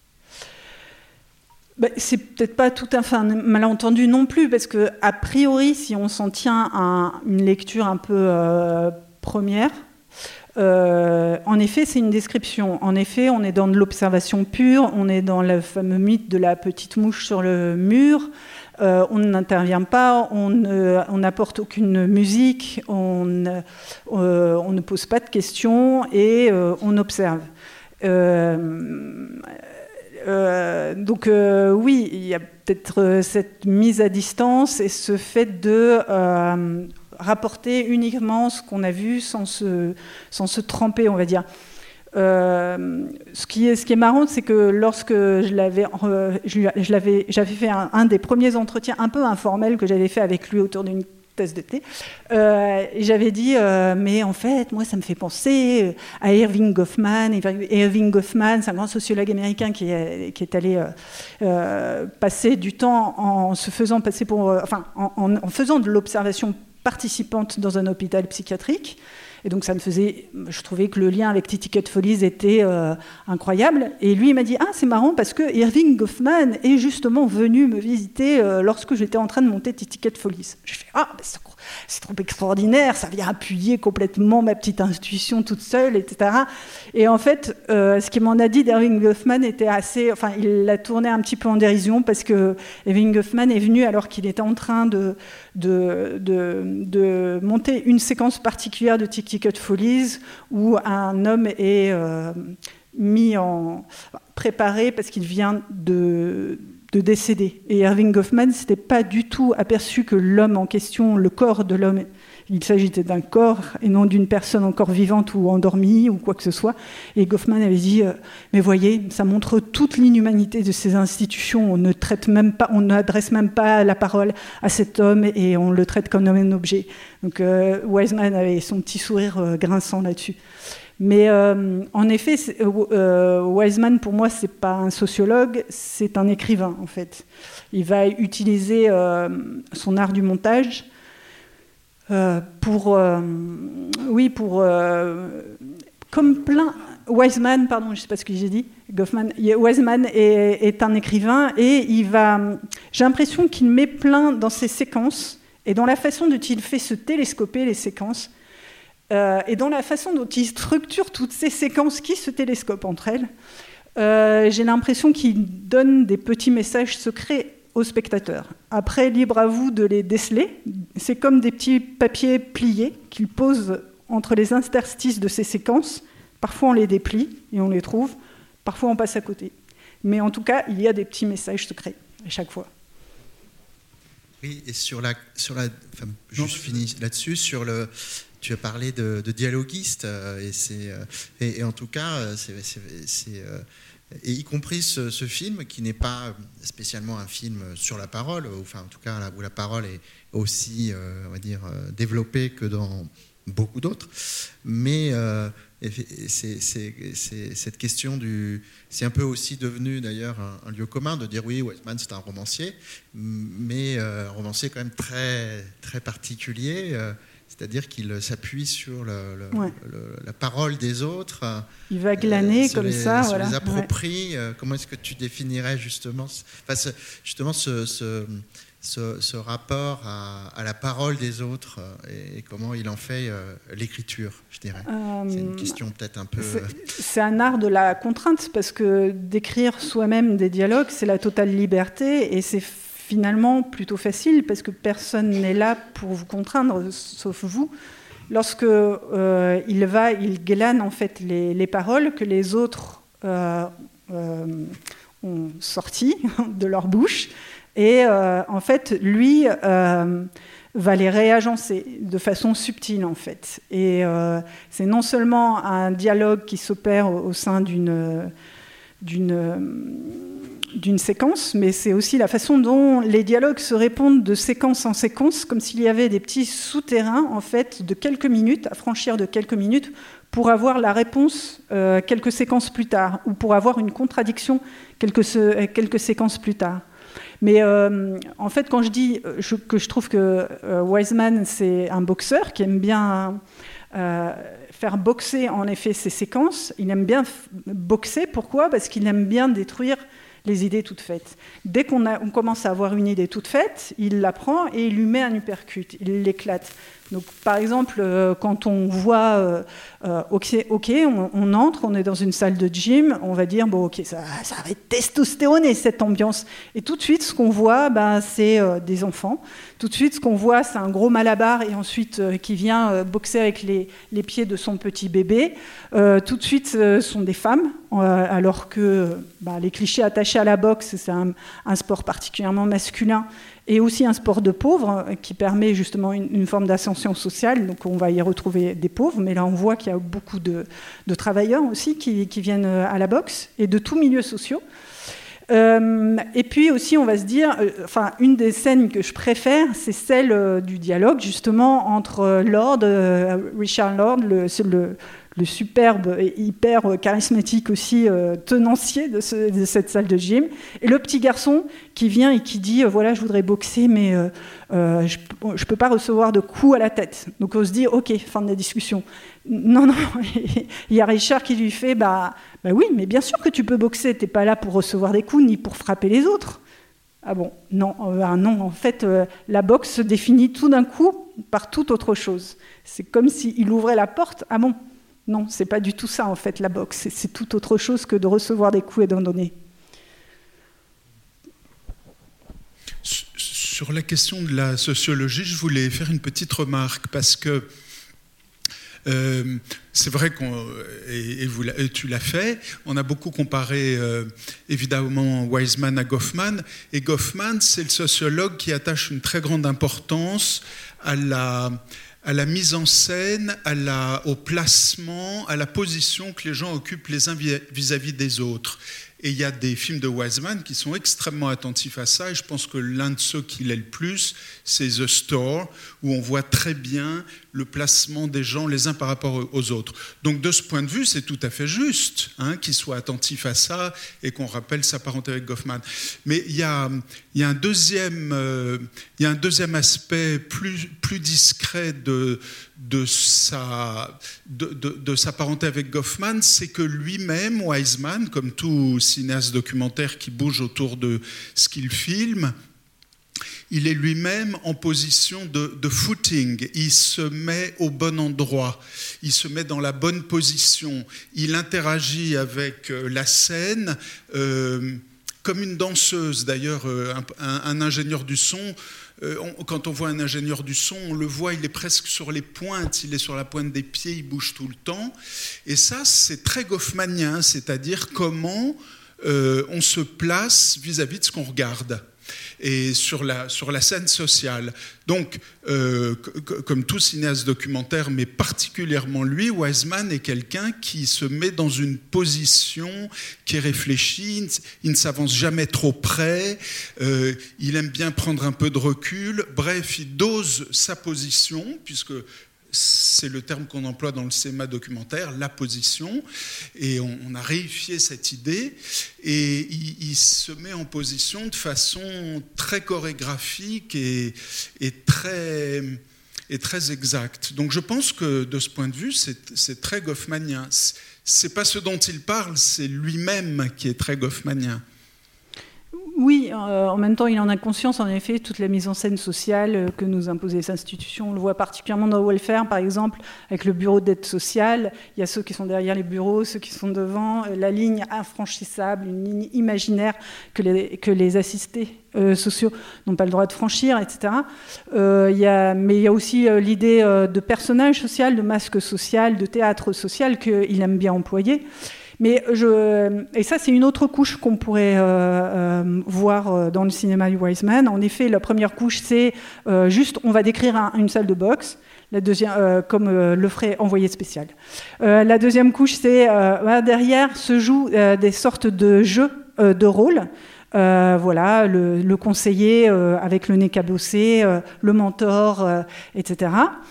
C'est peut-être pas tout à fait un malentendu non plus, parce que a priori, si on s'en tient à une lecture un peu première, en effet, c'est une description. En effet, on est dans de l'observation pure, on est dans le fameux mythe de la petite mouche sur le mur. On n'intervient pas, on n'apporte aucune musique, on ne pose pas de questions et on observe. Donc oui, il y a peut-être cette mise à distance et ce fait de rapporter uniquement ce qu'on a vu sans se tremper, on va dire. Ce qui est marrant, c'est que lorsque j'avais fait un des premiers entretiens un peu informels que j'avais fait avec lui autour d'une tasse de thé, j'avais dit mais en fait moi ça me fait penser à Erving Goffman. Erving Goffman, c'est un grand sociologue américain qui est allé passer du temps en se faisant passer pour en faisant de l'observation participante dans un hôpital psychiatrique. Et donc je trouvais que le lien avec Ticket Follies était incroyable. Et lui, il m'a dit, c'est marrant parce que Erving Goffman est justement venu me visiter lorsque j'étais en train de monter Ticket Follies. J'ai fait, c'est trop extraordinaire, ça vient appuyer complètement ma petite intuition toute seule, etc. Et en fait, ce qu'il m'en a dit d'Erving Goffman était il l'a tourné un petit peu en dérision parce que Erving Goffman est venu alors qu'il était en train de monter une séquence particulière de Ticket Follies où un homme est préparé parce qu'il vient de décéder. Et Erving Goffman ne s'était pas du tout aperçu que l'homme en question, le corps de l'homme, il s'agissait d'un corps et non d'une personne encore vivante ou endormie ou quoi que ce soit. Et Goffman avait dit mais voyez, ça montre toute l'inhumanité de ces institutions. On ne traite même pas, on n'adresse même pas la parole à cet homme et on le traite comme un objet. Donc Wiseman avait son petit sourire grinçant là-dessus. Mais en effet, Wiseman, pour moi, c'est pas un sociologue, c'est un écrivain, en fait. Il va utiliser son art du montage comme plein... Wiseman, pardon, je ne sais pas ce que j'ai dit, Goffman. Wiseman est un écrivain et j'ai l'impression qu'il met plein dans ses séquences et dans la façon dont il fait se télescoper les séquences. Et dans la façon dont il structure toutes ces séquences qui se télescopent entre elles, j'ai l'impression qu'il donne des petits messages secrets aux spectateurs. Après, libre à vous de les déceler. C'est comme des petits papiers pliés qu'il pose entre les interstices de ces séquences. Parfois, on les déplie et on les trouve. Parfois, on passe à côté. Mais en tout cas, il y a des petits messages secrets à chaque fois. Oui, et juste fini là-dessus, tu as parlé de dialoguiste, et en tout cas, et y compris ce film qui n'est pas spécialement un film sur la parole, enfin en tout cas où la parole est aussi, on va dire, développée que dans beaucoup d'autres, mais c'est cette question c'est un peu aussi devenu d'ailleurs un lieu commun de dire oui, Wiseman c'est un romancier, mais un romancier quand même très, très particulier. C'est-à-dire qu'il s'appuie sur la parole des autres. Il va glaner comme ça. Se les approprie. Comment est-ce que tu définirais justement ce rapport à la parole des autres et comment il en fait l'écriture, je dirais. C'est une question peut-être un peu... C'est un art de la contrainte, parce que d'écrire soi-même des dialogues, c'est la totale liberté, et c'est finalement plutôt facile, parce que personne n'est là pour vous contraindre, sauf vous. Lorsque il glane en fait les paroles que les autres ont sorties de leur bouche, et en fait, lui va les réagencer de façon subtile, en fait. Et c'est non seulement un dialogue qui s'opère au sein d'une séquence, mais c'est aussi la façon dont les dialogues se répondent de séquence en séquence, comme s'il y avait des petits souterrains, en fait, de quelques minutes, à franchir de quelques minutes, pour avoir la réponse quelques séquences plus tard, ou pour avoir une contradiction quelques séquences plus tard. Mais en fait, quand je dis que je trouve que Wiseman, c'est un boxeur qui aime bien faire boxer, en effet, ses séquences, il aime bien boxer. Pourquoi ? Parce qu'il aime bien détruire les idées toutes faites. Dès qu'on commence à avoir une idée toute faite, il la prend et il lui met un uppercut, il l'éclate. Donc, par exemple, quand on voit, on entre, on est dans une salle de gym, on va dire, bon, ok, ça va être testostéroné, cette ambiance. Et tout de suite, ce qu'on voit, c'est des enfants. Tout de suite, ce qu'on voit, c'est un gros malabar, et ensuite, qui vient boxer avec les pieds de son petit bébé. Tout de suite, ce sont des femmes, alors que les clichés attachés à la boxe, c'est un sport particulièrement masculin, et aussi un sport de pauvres qui permet justement une forme d'ascension sociale. Donc on va y retrouver des pauvres, mais là on voit qu'il y a beaucoup de travailleurs aussi qui viennent à la boxe, et de tous milieux sociaux. Et puis aussi on va se dire, une des scènes que je préfère, c'est celle du dialogue justement entre Richard Lord, le superbe et hyper charismatique aussi tenancier de cette salle de gym, et le petit garçon qui vient et qui dit voilà, je voudrais boxer, mais je peux pas recevoir de coups à la tête. Donc on se dit ok, fin de la discussion. Non, il y a Richard qui lui fait bah oui, mais bien sûr que tu peux boxer, t'es pas là pour recevoir des coups ni pour frapper les autres. Ah bon, non, non, en fait, la boxe se définit tout d'un coup par toute autre chose. C'est comme s'il ouvrait la porte. Ah bon, non, c'est pas du tout ça, en fait, la boxe. C'est tout autre chose que de recevoir des coups et d'en donner. Sur la question de la sociologie, je voulais faire une petite remarque, parce que c'est vrai et tu l'as fait, on a beaucoup comparé évidemment Wiseman à Goffman, et Goffman, c'est le sociologue qui attache une très grande importance à à la mise en scène, au placement, à la position que les gens occupent les uns vis-à-vis des autres. Et il y a des films de Wiseman qui sont extrêmement attentifs à ça, et je pense que l'un de ceux qui l'est le plus, c'est The Store, où on voit très bien le placement des gens les uns par rapport aux autres. Donc de ce point de vue, c'est tout à fait juste qu'il soit attentif à ça et qu'on rappelle sa parenté avec Goffman. Mais il y a un deuxième aspect plus discret de sa parenté avec Goffman, c'est que lui-même, Wiseman, comme tout cinéaste documentaire qui bouge autour de ce qu'il filme, il est lui-même en position de footing. Il se met au bon endroit, il se met dans la bonne position, il interagit avec la scène comme une danseuse. D'ailleurs, un ingénieur du son, quand on voit un ingénieur du son, on le voit, il est presque sur les pointes, il est sur la pointe des pieds, il bouge tout le temps. Et ça, c'est très goffmanien, c'est-à-dire comment on se place vis-à-vis de ce qu'on regarde. Et sur la scène sociale. Donc, comme tout cinéaste documentaire, mais particulièrement lui, Wiseman est quelqu'un qui se met dans une position qui est réfléchie, il ne s'avance jamais trop près, il aime bien prendre un peu de recul, bref, il dose sa position, puisque c'est le terme qu'on emploie dans le cinéma documentaire, la position, et on a réifié cette idée, et il se met en position de façon très chorégraphique et très exacte. Donc je pense que de ce point de vue, c'est très goffmanien. C'est pas ce dont il parle, c'est lui-même qui est très goffmanien. Oui, en même temps, il en a conscience, en effet, toute la mise en scène sociale que nous imposent les institutions. On le voit particulièrement dans Welfare, par exemple, avec le bureau d'aide sociale. Il y a ceux qui sont derrière les bureaux, ceux qui sont devant, la ligne infranchissable, une ligne imaginaire que les assistés sociaux n'ont pas le droit de franchir, etc. Mais il y a aussi l'idée de personnage social, de masque social, de théâtre social qu'il aime bien employer. Et ça, c'est une autre couche qu'on pourrait voir dans le cinéma du Wiseman. En effet, la première couche, c'est juste, on va décrire une salle de boxe, la deuxième, comme le ferait Envoyé spécial. La deuxième couche, c'est derrière se jouent des sortes de jeux de rôle. Voilà, le conseiller avec le nez cabossé, le mentor, etc.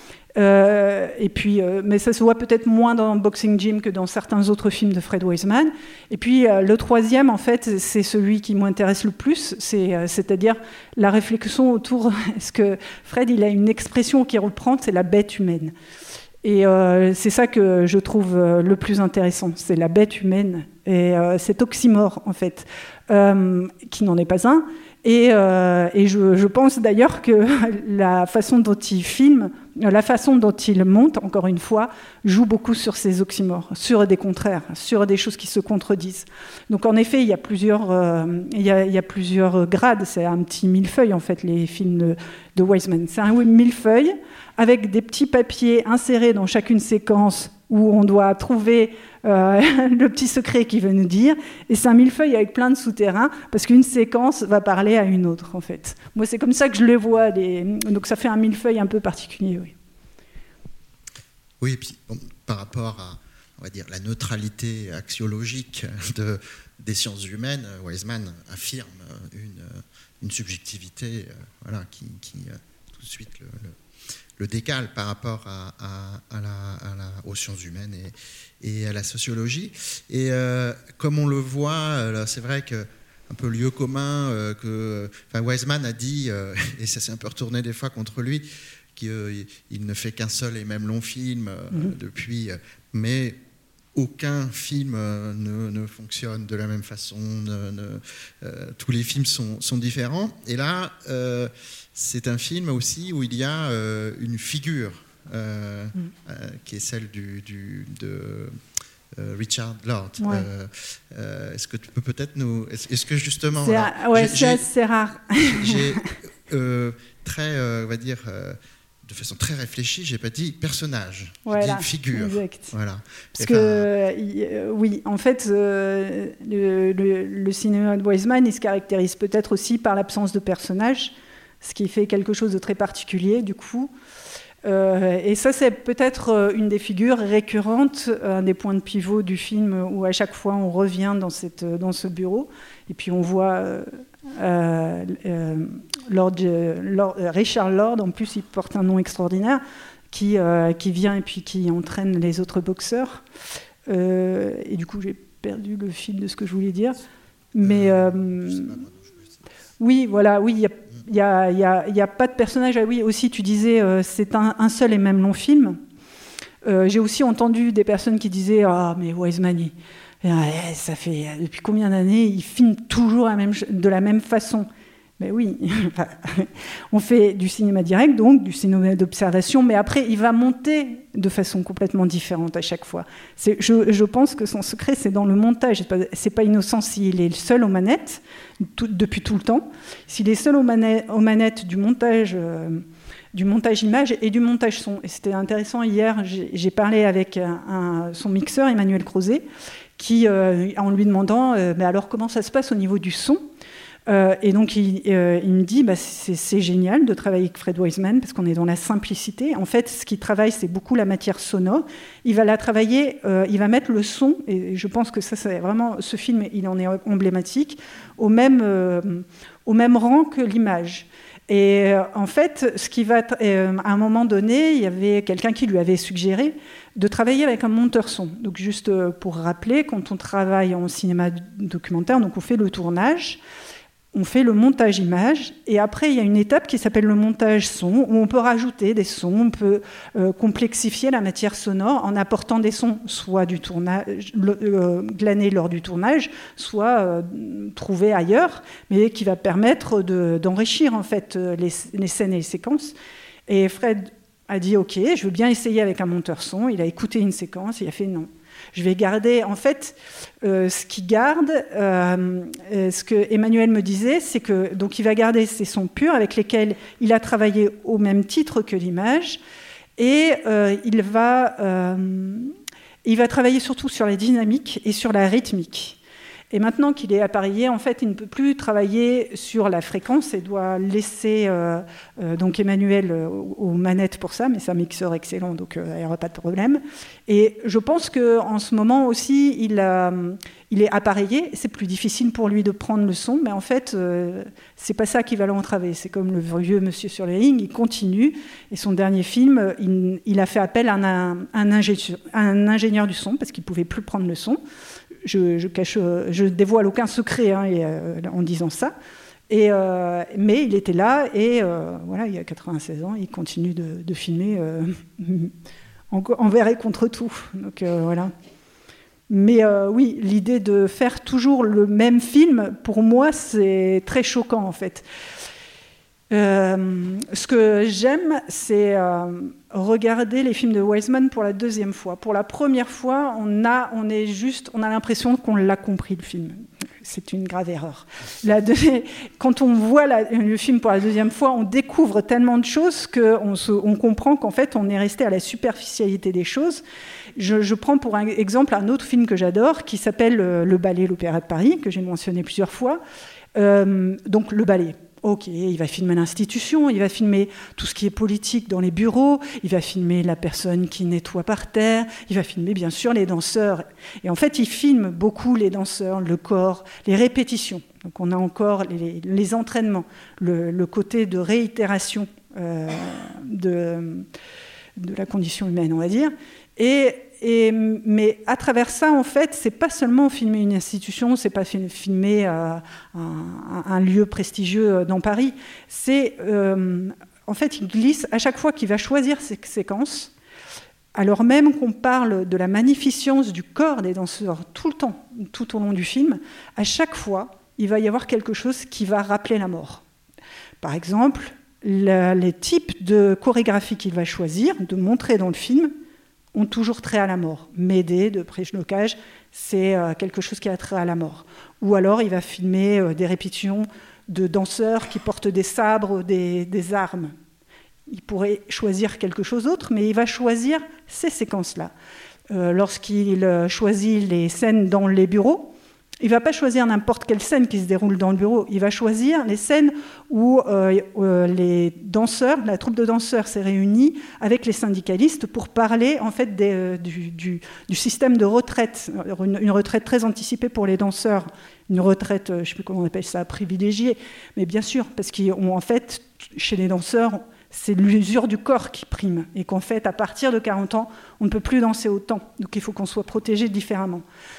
Et puis, mais ça se voit peut-être moins dans Boxing Gym que dans certains autres films de Fred Wiseman. Et puis le troisième, en fait, c'est celui qui m'intéresse le plus, c'est-à-dire la réflexion autour. Est-ce que Fred, il a une expression qui reprend, c'est la bête humaine. Et c'est ça que je trouve le plus intéressant, c'est la bête humaine et cet oxymore, en fait, qui n'en est pas un. Et je pense d'ailleurs que la façon dont il filme, la façon dont il monte, encore une fois, joue beaucoup sur ces oxymores, sur des contraires, sur des choses qui se contredisent. Donc en effet, il y a plusieurs grades, c'est un petit millefeuille en fait, les films de Wiseman. C'est un millefeuille avec des petits papiers insérés dans chacune séquence où on doit trouver le petit secret qu'il veut nous dire, et c'est un millefeuille avec plein de souterrains, parce qu'une séquence va parler à une autre, en fait. Moi, c'est comme ça que je les vois, donc ça fait un millefeuille un peu particulier, oui. Oui, et puis par rapport à, on va dire, la neutralité axiologique des sciences humaines, Wiseman affirme une subjectivité voilà, qui tout de suite le décale par rapport aux sciences humaines et à la sociologie. Et comme on le voit, c'est vrai que un peu lieu commun Wiseman a dit, et ça s'est un peu retourné des fois contre lui, qu'il ne fait qu'un seul et même long film depuis, mais aucun film ne fonctionne de la même façon, tous les films sont différents. Et là, c'est un film aussi où il y a une figure qui est celle de Richard Lord. Ouais. Est-ce que tu peux peut-être nous... Est-ce que justement... C'est assez rare. J'ai très, on va dire... de façon très réfléchie, j'ai pas dit personnage, j'ai dit figure. Exact. Voilà. Parce que, oui, en fait, le cinéma de Wiseman, il se caractérise peut-être aussi par l'absence de personnage, ce qui fait quelque chose de très particulier, du coup. Et ça, c'est peut-être une des figures récurrentes, un des points de pivot du film, où à chaque fois on revient dans ce bureau, et puis on voit Richard Lord, en plus il porte un nom extraordinaire, qui vient et puis qui entraîne les autres boxeurs. Et du coup, j'ai perdu le fil de ce que je voulais dire. Mais oui, voilà, oui, il y a pas de personnage. Ah oui, aussi, tu disais, c'est un seul et même long film. J'ai aussi entendu des personnes qui disaient, ah, mais Wiseman, ça fait depuis combien d'années il filme toujours de la même façon. Mais oui, on fait du cinéma direct, donc du cinéma d'observation, mais après, il va monter de façon complètement différente à chaque fois. Je pense que son secret, c'est dans le montage. C'est pas innocent s'il est seul aux manettes, depuis tout le temps. S'il est seul aux manettes du montage image et du montage son. Et c'était intéressant, hier, j'ai parlé avec son mixeur, Emmanuel Crozet, qui, en lui demandant mais alors comment ça se passe au niveau du son, et donc il me dit c'est génial de travailler avec Fred Wiseman parce qu'on est dans la simplicité. En fait, ce qu'il travaille, c'est beaucoup la matière sonore. Il va la travailler, il va mettre le son, et je pense que ça, c'est vraiment, ce film, il en est emblématique, au même rang que l'image. Et en fait, à un moment donné, il y avait quelqu'un qui lui avait suggéré de travailler avec un monteur son. Donc juste pour rappeler, quand on travaille en cinéma documentaire, donc on fait le tournage, on fait le montage image, et après il y a une étape qui s'appelle le montage son, où on peut rajouter des sons, on peut complexifier la matière sonore en apportant des sons, soit du tournage, glanés lors du tournage, soit trouvés ailleurs, mais qui va permettre d'enrichir en fait les scènes et les séquences. Et Fred a dit ok, je veux bien essayer avec un monteur son. Il a écouté une séquence, il a fait non. Je vais garder, en fait, ce qu'il garde, ce que Emmanuel me disait, c'est que donc il va garder ces sons purs avec lesquels il a travaillé au même titre que l'image, et il va travailler surtout sur la dynamique et sur la rythmique. Et maintenant qu'il est appareillé, en fait, il ne peut plus travailler sur la fréquence et doit laisser donc Emmanuel aux manettes pour ça, mais c'est un mixeur excellent, donc il n'y aura pas de problème. Et je pense qu'en ce moment aussi, il est appareillé. C'est plus difficile pour lui de prendre le son, mais en fait, c'est pas ça qui va l'entraver. C'est comme le vieux monsieur sur les lignes, il continue. Et son dernier film, il a fait appel à un ingénieur du son, parce qu'il ne pouvait plus prendre le son. Je dévoile aucun secret en disant ça, mais il était là et voilà, il y a 96 ans, il continue de filmer envers et contre tout. Donc voilà. Mais oui, l'idée de faire toujours le même film, pour moi, c'est très choquant en fait. Ce que j'aime, c'est regarder les films de Wiseman pour la deuxième fois. Pour la première fois, on a l'impression qu'on l'a compris, le film. C'est une grave erreur. Quand on voit le film pour la deuxième fois, on découvre tellement de choses qu'on comprend qu'en fait, on est resté à la superficialité des choses. Je prends pour exemple un autre film que j'adore, qui s'appelle Le Ballet, l'Opéra de Paris, que j'ai mentionné plusieurs fois. Donc, Le Ballet. Ok, il va filmer l'institution, il va filmer tout ce qui est politique dans les bureaux, il va filmer la personne qui nettoie par terre, il va filmer bien sûr les danseurs. Et en fait, il filme beaucoup les danseurs, le corps, les répétitions. Donc on a encore les entraînements, le côté de réitération de la condition humaine, on va dire. Mais à travers ça, en fait, c'est pas seulement filmer une institution, c'est pas filmer un lieu prestigieux dans Paris. C'est, en fait, il glisse à chaque fois qu'il va choisir ses séquences, alors même qu'on parle de la magnificence du corps des danseurs tout le temps, tout au long du film. À chaque fois, il va y avoir quelque chose qui va rappeler la mort. Par exemple, les types de chorégraphie qu'il va choisir, de montrer dans le film, ont toujours trait à la mort. Médée de Prejnokaj, c'est quelque chose qui a trait à la mort. Ou alors il va filmer des répétitions de danseurs qui portent des sabres, des armes. Il pourrait choisir quelque chose d'autre, mais il va choisir ces séquences-là. Lorsqu'il choisit les scènes dans les bureaux, il ne va pas choisir n'importe quelle scène qui se déroule dans le bureau. Il va choisir les scènes où les danseurs, la troupe de danseurs s'est réunie avec les syndicalistes pour parler en fait du système de retraite, une retraite très anticipée pour les danseurs, une retraite, je ne sais plus comment on appelle ça, privilégiée, mais bien sûr, parce qu'en fait, chez les danseurs, c'est l'usure du corps qui prime, et qu'en fait, à partir de 40 ans, on ne peut plus danser autant, donc il faut qu'on soit protégé différemment.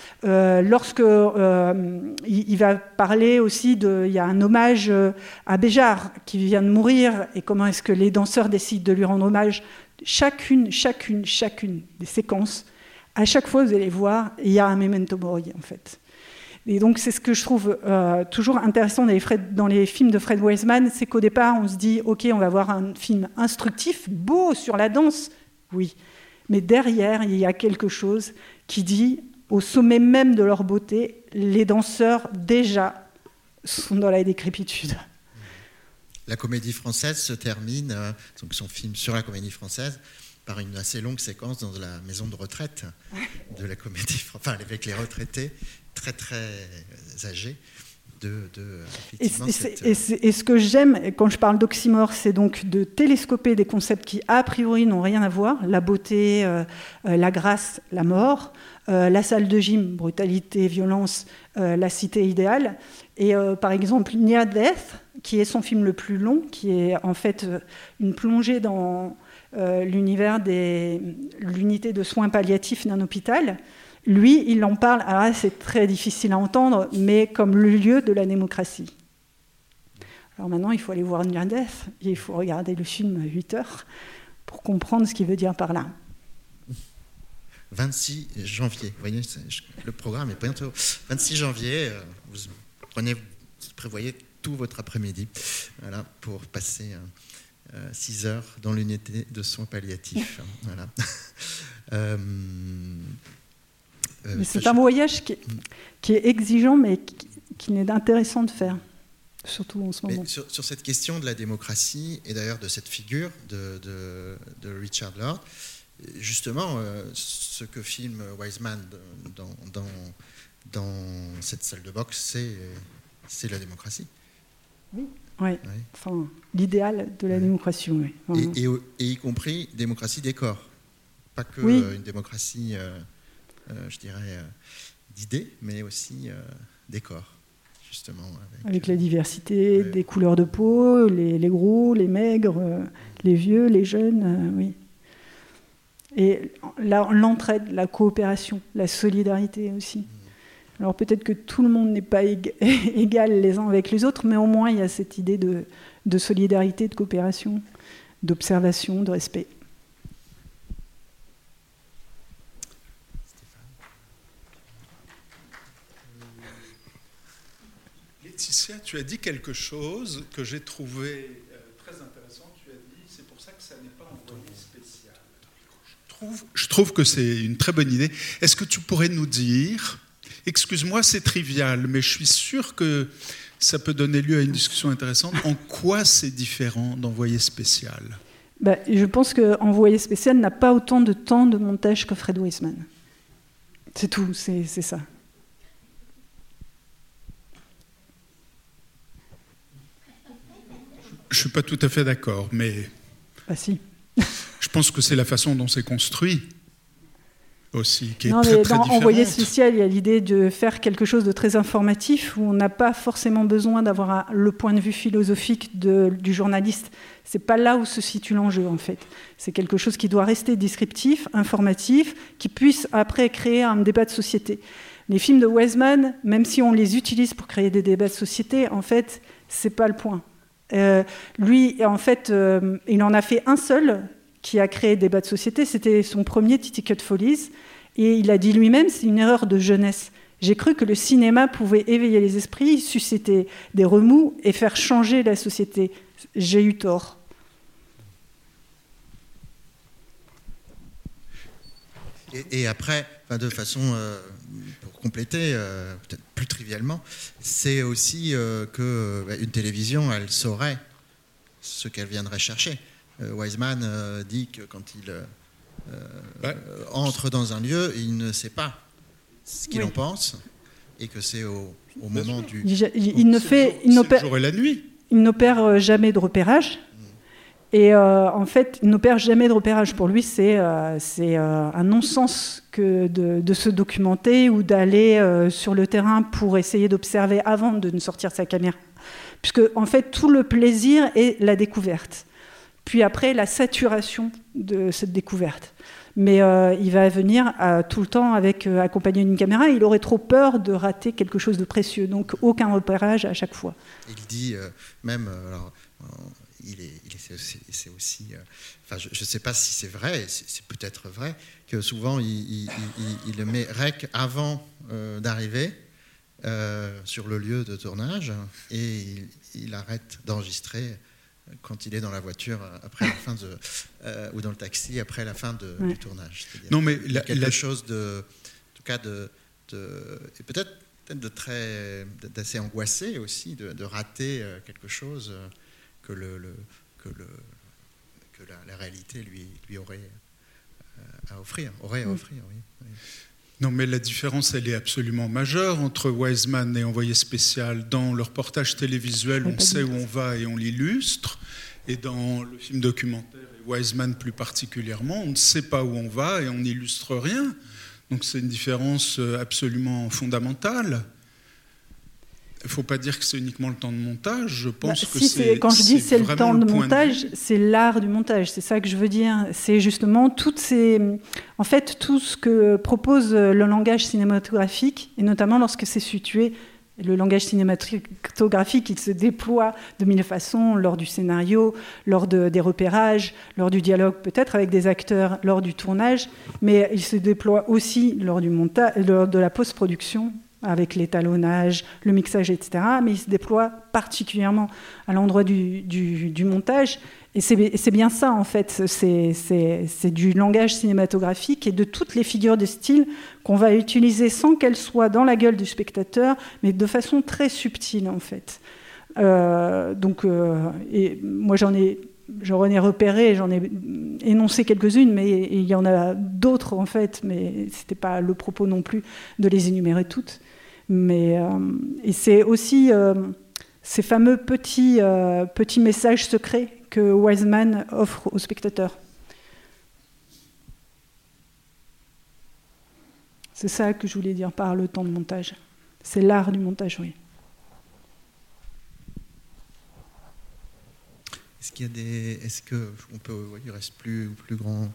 Il va parler aussi il y a un hommage à Béjart qui vient de mourir, et comment est-ce que les danseurs décident de lui rendre hommage. Chacune des séquences, à chaque fois, vous allez voir, il y a un memento mori, en fait. Et donc, c'est ce que je trouve toujours intéressant dans les films de Fred Wiseman, c'est qu'au départ, on se dit, OK, on va voir un film instructif, beau sur la danse, oui. Mais derrière, il y a quelque chose qui dit, au sommet même de leur beauté, les danseurs, déjà, sont dans la décrépitude. La Comédie Française se termine, donc son film sur la Comédie Française, par une assez longue séquence dans la maison de retraite de la Comédie Française, avec les retraités très très âgés. Et ce que j'aime quand je parle d'oxymore, c'est donc de télescoper des concepts qui a priori n'ont rien à voir, la beauté, la grâce, la mort, la salle de gym, brutalité, violence, la cité idéale, et par exemple Near Death, qui est son film le plus long, qui est en fait une plongée dans l'univers de l'unité de soins palliatifs d'un hôpital. Lui, il en parle, alors là, c'est très difficile à entendre, mais comme le lieu de la démocratie. Alors maintenant, il faut aller voir Near Death, et il faut regarder le film à 8 heures pour comprendre ce qu'il veut dire par là. 26 janvier, vous voyez, le programme est bientôt. 26 janvier, vous prévoyez tout votre après-midi, voilà, pour passer 6 heures dans l'unité de soins palliatifs. Voilà. Mais c'est un voyage qui est exigeant, mais qui est intéressant de faire, surtout en ce moment. Mais sur cette question de la démocratie, et d'ailleurs de cette figure de Richard Lord, justement, ce que filme Wiseman dans cette salle de boxe, c'est la démocratie. Oui. Ouais. Oui. Enfin, l'idéal de la démocratie, oui. Et y compris démocratie des corps. Pas que une démocratie... je dirais, d'idées, mais aussi des corps, justement. Avec la diversité des couleurs de peau, les gros, les maigres, les vieux, les jeunes, oui. Et l'entraide, la coopération, la solidarité aussi. Alors peut-être que tout le monde n'est pas égal les uns avec les autres, mais au moins il y a cette idée de solidarité, de coopération, d'observation, de respect. Laetitia, tu as dit quelque chose que j'ai trouvé très intéressant. Tu as dit, c'est pour ça que ça n'est pas envoyé spécial. Je trouve que c'est une très bonne idée. Est-ce que tu pourrais nous dire, excuse-moi, c'est trivial, mais je suis sûr que ça peut donner lieu à une discussion intéressante, en quoi c'est différent d'envoyé spécial ? Je pense qu'envoyé spécial n'a pas autant de temps de montage que Fred Wiseman. C'est tout, c'est ça. Je ne suis pas tout à fait d'accord, mais si. Je pense que c'est la façon dont c'est construit aussi, qui est très différente. Envoyé spécial, il y a l'idée de faire quelque chose de très informatif, où on n'a pas forcément besoin d'avoir le point de vue philosophique du journaliste. Ce n'est pas là où se situe l'enjeu, en fait. C'est quelque chose qui doit rester descriptif, informatif, qui puisse après créer un débat de société. Les films de Wiseman, même si on les utilise pour créer des débats de société, en fait, ce n'est pas le point. Lui, en fait, il en a fait un seul qui a créé des débats de société, c'était son premier Titicut Follies, et il a dit lui-même, c'est une erreur de jeunesse. J'ai cru que le cinéma pouvait éveiller les esprits, susciter des remous et faire changer la société. J'ai eu tort. Et après, de façon, pour compléter, peut-être plus trivialement, c'est aussi qu'une télévision, elle saurait ce qu'elle viendrait chercher. Wiseman dit que quand il entre dans un lieu, il ne sait pas ce qu'il en pense, et que c'est au moment du... Il le jour et la nuit. Il n'opère jamais de repérage. Et en fait, il n'opère jamais de repérage. Pour lui, c'est un non-sens que de se documenter ou d'aller sur le terrain pour essayer d'observer avant de ne sortir sa caméra. Puisque, en fait, tout le plaisir est la découverte. Puis après, la saturation de cette découverte. Mais il va venir tout le temps accompagné d'une caméra. Il aurait trop peur de rater quelque chose de précieux. Donc, aucun repérage à chaque fois. Il dit même... c'est aussi... enfin, je ne sais pas si c'est vrai, c'est peut-être vrai, que souvent, il le met rec avant d'arriver sur le lieu de tournage et il arrête d'enregistrer quand il est dans la voiture après la fin ou dans le taxi après la fin du tournage. Non, mais il y a quelque chose de... En tout cas, et peut-être d'assez angoissé aussi, de rater quelque chose que la réalité lui aurait à offrir, oui. Non, mais la différence, elle est absolument majeure entre Wiseman et Envoyé spécial. Dans le reportage télévisuel, on sait où on va et on l'illustre. Et dans le film documentaire, et Wiseman plus particulièrement, on ne sait pas où on va et on n'illustre rien. Donc c'est une différence absolument fondamentale. Il ne faut pas dire que c'est uniquement le temps de montage. Je pense que c'est... Quand je dis c'est le temps de montage, c'est l'art du montage. C'est ça que je veux dire. C'est justement tout ce que propose le langage cinématographique, et notamment lorsque c'est situé. Le langage cinématographique, il se déploie de mille façons, lors du scénario, lors des repérages, lors du dialogue, peut-être avec des acteurs, lors du tournage, mais il se déploie aussi lors de la post-production, avec l'étalonnage, le mixage, etc. Mais il se déploie particulièrement à l'endroit du montage. Et c'est bien ça, en fait. C'est du langage cinématographique et de toutes les figures de style qu'on va utiliser sans qu'elles soient dans la gueule du spectateur, mais de façon très subtile, en fait. Et moi, j'en ai repéré, j'en ai énoncé quelques-unes, mais il y en a d'autres, en fait. Mais ce n'était pas le propos non plus de les énumérer toutes. Et c'est aussi ces fameux petits messages secrets que Wiseman offre aux spectateurs. C'est ça que je voulais dire par le temps de montage. C'est l'art du montage, oui. Est-ce que on peut, il reste plus grand.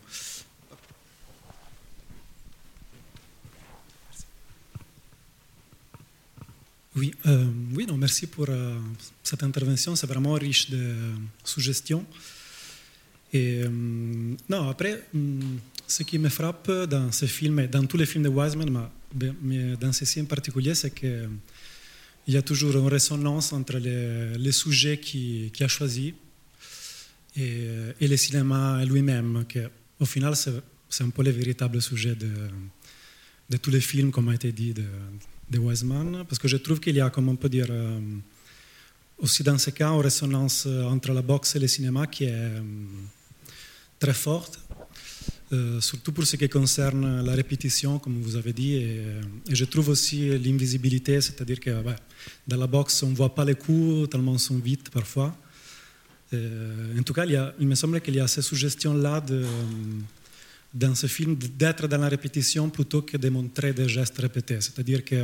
Oui, non, merci pour cette intervention. C'est vraiment riche de suggestions. Et non, après, ce qui me frappe dans ce film et dans tous les films de Wiseman, mais dans ceci en particulier, c'est qu'il y a toujours une résonance entre les sujets qu'il a choisis et le cinéma lui-même, qui au final, c'est un peu le véritable sujet de tous les films, comme a été dit, de Wiseman, parce que je trouve qu'il y a, comme on peut dire, aussi dans ce cas, une résonance entre la boxe et le cinéma qui est très forte, surtout pour ce qui concerne la répétition, comme vous avez dit, et je trouve aussi l'invisibilité, c'est-à-dire que dans la boxe, on ne voit pas les coups, tellement ils sont vite parfois. En tout cas, il me semble qu'il y a ces suggestions-là dans ce film d'être dans la répétition plutôt que de montrer des gestes répétés. C'est-à-dire que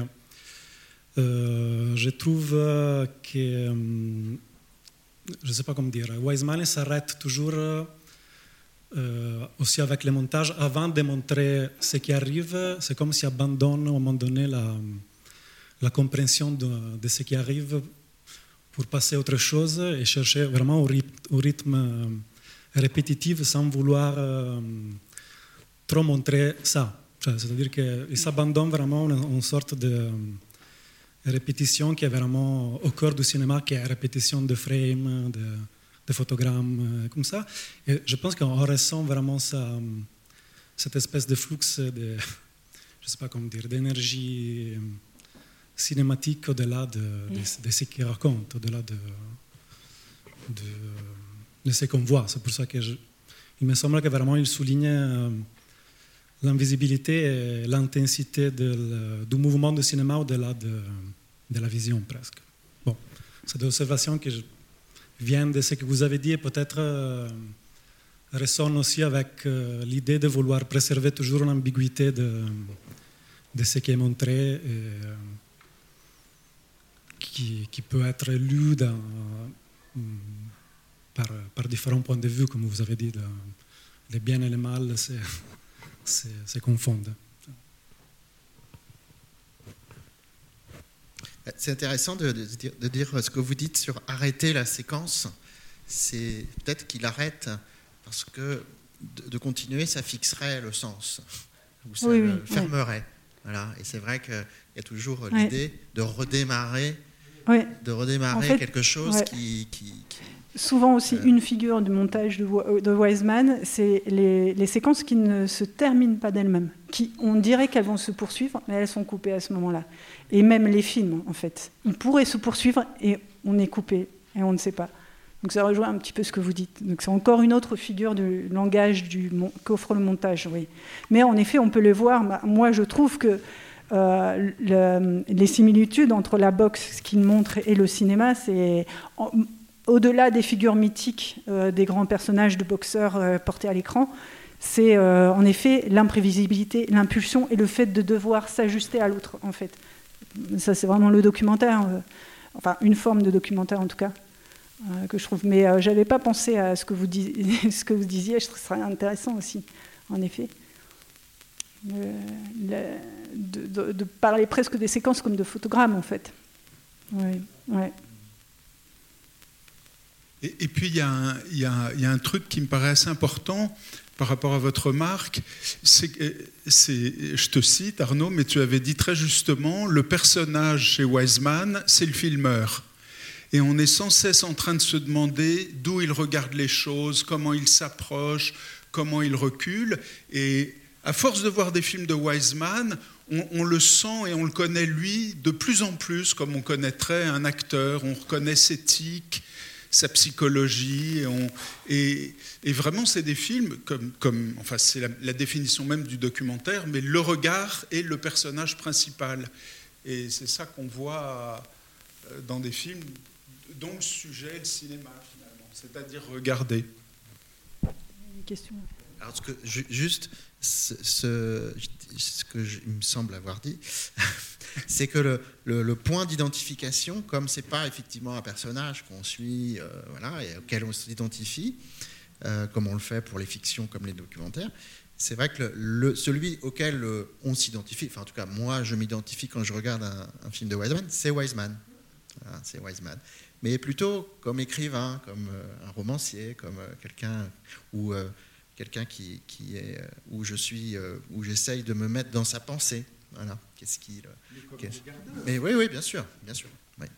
je trouve que, je ne sais pas comment dire, Wiseman s'arrête toujours aussi avec le montage avant de montrer ce qui arrive. C'est comme s'il abandonne à un moment donné la compréhension de ce qui arrive pour passer à autre chose et chercher vraiment au rythme répétitif sans vouloir trop montrer ça. C'est-à-dire qu'il s'abandonne vraiment à une sorte de répétition qui est vraiment au cœur du cinéma, qui est répétition de frames, de photogrammes, comme ça. Et je pense qu'on ressent vraiment cette espèce de flux je sais pas comment dire, d'énergie cinématique au-delà de ce qu'il raconte, au-delà de ce qu'on voit. C'est pour ça que il me semble que vraiment il souligne l'invisibilité et l'intensité du mouvement du cinéma au-delà de la vision presque. Bon, c'est des observations qui viennent de ce que vous avez dit et peut-être résonnent aussi avec l'idée de vouloir préserver toujours l'ambiguïté de ce qui est montré et qui peut être lu par différents points de vue, comme vous avez dit. Le bien et le mal se confondent. C'est intéressant de dire ce que vous dites sur arrêter la séquence. C'est peut-être qu'il arrête parce que de continuer, ça fixerait le sens, ou ça le fermerait. Voilà. Et c'est vrai qu'il y a toujours l'idée de redémarrer, en fait, quelque chose qui... Souvent aussi, une figure du montage de Wiseman, c'est les séquences qui ne se terminent pas d'elles-mêmes. On dirait qu'elles vont se poursuivre, mais elles sont coupées à ce moment-là. Et même les films, en fait. Ils pourraient se poursuivre et on est coupé, et on ne sait pas. Donc ça rejoint un petit peu ce que vous dites. Donc c'est encore une autre figure du langage qu'offre le montage. Oui. Mais en effet, on peut le voir. Moi, je trouve que les similitudes entre la boxe qu'il montre et le cinéma, c'est... Au-delà des figures mythiques des grands personnages de boxeurs portés à l'écran, c'est en effet l'imprévisibilité, l'impulsion et le fait de devoir s'ajuster à l'autre, en fait. Ça, c'est vraiment le documentaire, enfin une forme de documentaire en tout cas, que je trouve. Mais je n'avais pas pensé à ce que vous disiez, je trouve ça intéressant aussi, en effet. De parler presque des séquences comme de photogrammes, en fait. Oui, ouais. Et puis, il y a un truc qui me paraît assez important par rapport à votre remarque. Je te cite, Arnaud, mais tu avais dit très justement, le personnage chez Wiseman, c'est le filmeur. Et on est sans cesse en train de se demander d'où il regarde les choses, comment il s'approche, comment il recule. Et à force de voir des films de Wiseman, on le sent et on le connaît, lui, de plus en plus, comme on connaîtrait un acteur. On reconnaît ses tics, sa psychologie, et vraiment c'est des films enfin c'est la définition même du documentaire, mais le regard est le personnage principal, et c'est ça qu'on voit dans des films dont le sujet est le cinéma finalement, c'est-à-dire regarder. Une question. Alors ce que il me semble avoir dit, c'est que le point d'identification, comme c'est pas effectivement un personnage qu'on suit, voilà, et auquel on s'identifie, comme on le fait pour les fictions comme les documentaires, c'est vrai que celui auquel on s'identifie, enfin en tout cas moi je m'identifie quand je regarde un film de Wiseman, c'est Wiseman. Voilà, c'est Wiseman. Mais plutôt comme écrivain, comme un romancier, comme quelqu'un ou quelqu'un qui est où j'essaye de me mettre dans sa pensée. Voilà. Mais oui, bien sûr. Oui.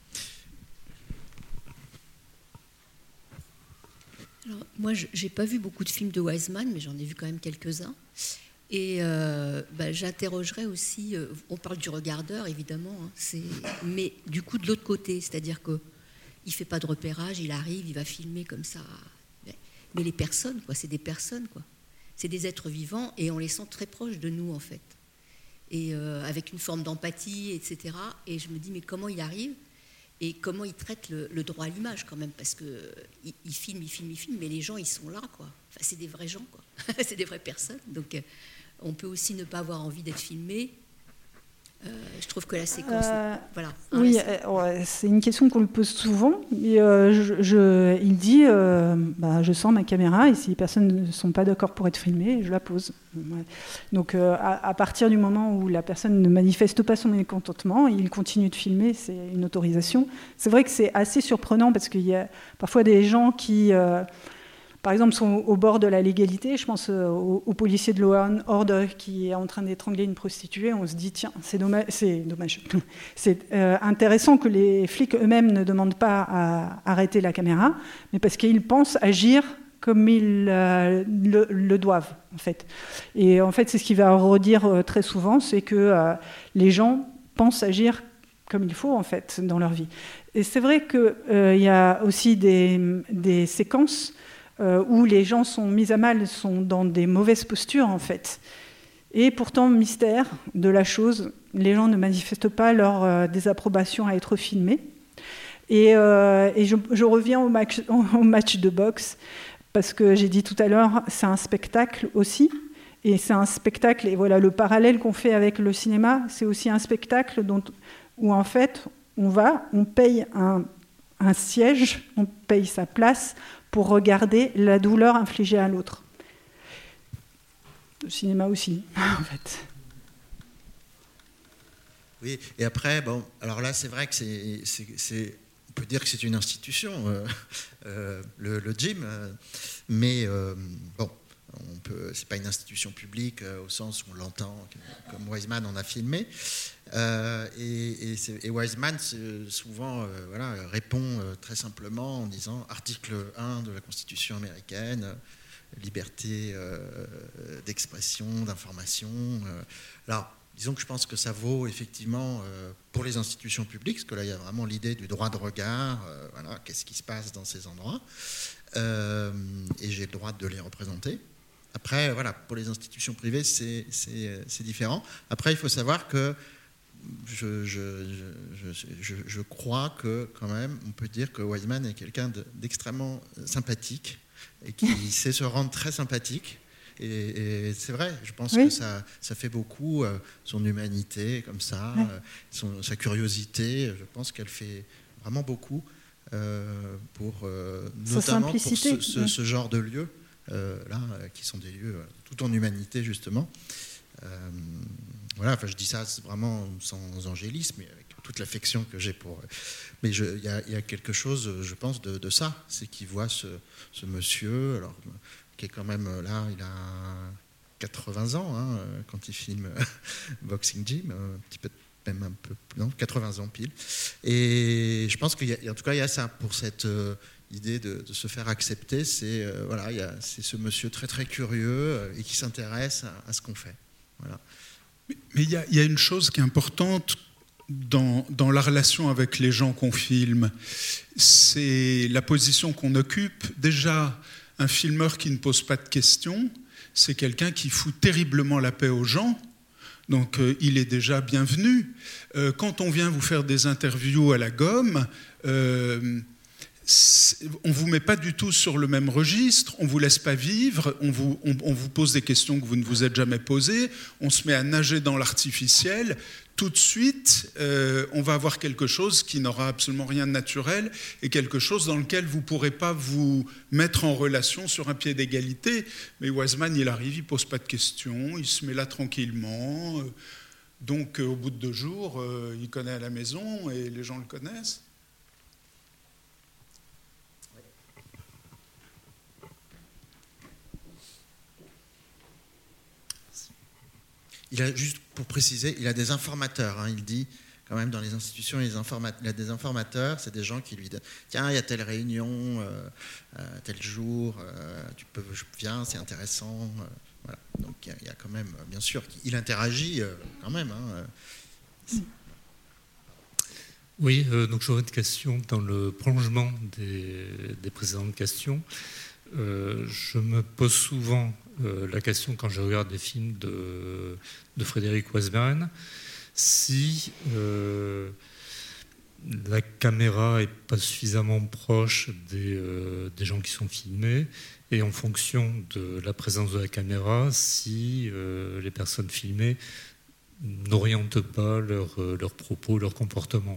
Alors, moi, je n'ai pas vu beaucoup de films de Wiseman, mais j'en ai vu quand même quelques-uns. Et j'interrogerais aussi, on parle du regardeur, évidemment, hein, mais du coup, de l'autre côté, c'est-à-dire qu'il ne fait pas de repérage, il arrive, il va filmer comme ça. Mais les personnes, quoi, c'est des personnes, quoi. C'est des êtres vivants, et on les sent très proches de nous, en fait. Et avec une forme d'empathie, etc. Et je me dis, mais comment il arrive ? Et comment il traite le droit à l'image, quand même, parce qu'il filme, mais les gens, ils sont là, quoi. Enfin, c'est des vrais gens, quoi. C'est des vraies personnes. Donc, on peut aussi ne pas avoir envie d'être filmé. Je trouve que la séquence... voilà. Oui, c'est une question qu'on lui pose souvent. Et, il dit, je sens ma caméra, et si les personnes ne sont pas d'accord pour être filmées, je la pose. Ouais. Donc, à partir du moment où la personne ne manifeste pas son mécontentement, il continue de filmer, c'est une autorisation. C'est vrai que c'est assez surprenant, parce qu'il y a parfois des gens qui... par exemple, sont au bord de la légalité. Je pense au policier de Law and Order qui est en train d'étrangler une prostituée. On se dit, tiens, c'est dommage. C'est intéressant que les flics eux-mêmes ne demandent pas à arrêter la caméra, mais parce qu'ils pensent agir comme ils le doivent, en fait. Et en fait, c'est ce qu'il va redire très souvent, c'est que les gens pensent agir comme il faut, en fait, dans leur vie. Et c'est vrai qu'il y a aussi des séquences où les gens sont mis à mal, sont dans des mauvaises postures, en fait. Et pourtant, mystère de la chose, les gens ne manifestent pas leur désapprobation à être filmés. Et je reviens au match de boxe, parce que j'ai dit tout à l'heure, c'est un spectacle aussi. Et c'est un spectacle, et voilà, le parallèle qu'on fait avec le cinéma, c'est aussi un spectacle où en fait, on paye un siège, on paye sa place pour regarder la douleur infligée à l'autre. Le cinéma aussi, en fait. Oui, et après, bon, alors là, c'est vrai que on peut dire que c'est une institution, le gym, mais bon, c'est pas une institution publique au sens où on l'entend, comme Wiseman en a filmé. Et Wiseman, souvent, répond très simplement en disant article 1 de la Constitution américaine, liberté d'expression, d'information. Alors, disons que je pense que ça vaut effectivement pour les institutions publiques, parce que là, il y a vraiment l'idée du droit de regard, voilà, qu'est-ce qui se passe dans ces endroits, et j'ai le droit de les représenter. Après, voilà, pour les institutions privées, c'est différent. Après, il faut savoir que je crois que, quand même, on peut dire que Wiseman est quelqu'un d'extrêmement sympathique et qui sait se rendre très sympathique. Et c'est vrai, je pense que ça fait beaucoup, son humanité, comme ça, sa curiosité, je pense qu'elle fait vraiment beaucoup notamment pour ce genre de lieux. Qui sont des lieux tout en humanité justement. Voilà, enfin je dis ça vraiment sans angélisme, mais avec toute l'affection que j'ai pour. Mais il y a quelque chose, je pense, de ça, c'est qu'il voit ce monsieur, alors qui est quand même là, il a 80 ans quand il filme Boxing Gym, un petit peu, même un peu, non, 80 ans pile. Et je pense qu'en tout cas il y a ça pour cette l'idée de se faire accepter, c'est c'est ce monsieur très très curieux et qui s'intéresse à ce qu'on fait. Voilà. Mais il y a une chose qui est importante dans la relation avec les gens qu'on filme, c'est la position qu'on occupe. Déjà, un filmeur qui ne pose pas de questions, c'est quelqu'un qui fout terriblement la paix aux gens. Donc il est déjà bienvenu. Quand on vient vous faire des interviews à la gomme, on ne vous met pas du tout sur le même registre, on ne vous laisse pas vivre, on vous pose des questions que vous ne vous êtes jamais posées, on se met à nager dans l'artificiel. Tout de suite, on va avoir quelque chose qui n'aura absolument rien de naturel et quelque chose dans lequel vous ne pourrez pas vous mettre en relation sur un pied d'égalité. Mais Wiseman, il arrive, il ne pose pas de questions, il se met là tranquillement. Donc, au bout de 2 jours, il connaît à la maison et les gens le connaissent. Il a, juste pour préciser, il a des informateurs. Il dit quand même dans les institutions, il a des informateurs, c'est des gens qui lui disent tiens, il y a telle réunion, tel jour, je viens, c'est intéressant. Voilà. Donc il y a quand même, bien sûr, il interagit quand même. Oui, donc j'aurais une question dans le prolongement des précédentes questions. Je me pose souvent la question quand je regarde des films de Frédéric Wiseman, si la caméra n'est pas suffisamment proche des gens qui sont filmés, et en fonction de la présence de la caméra, si les personnes filmées n'orientent pas leurs propos, leur comportement.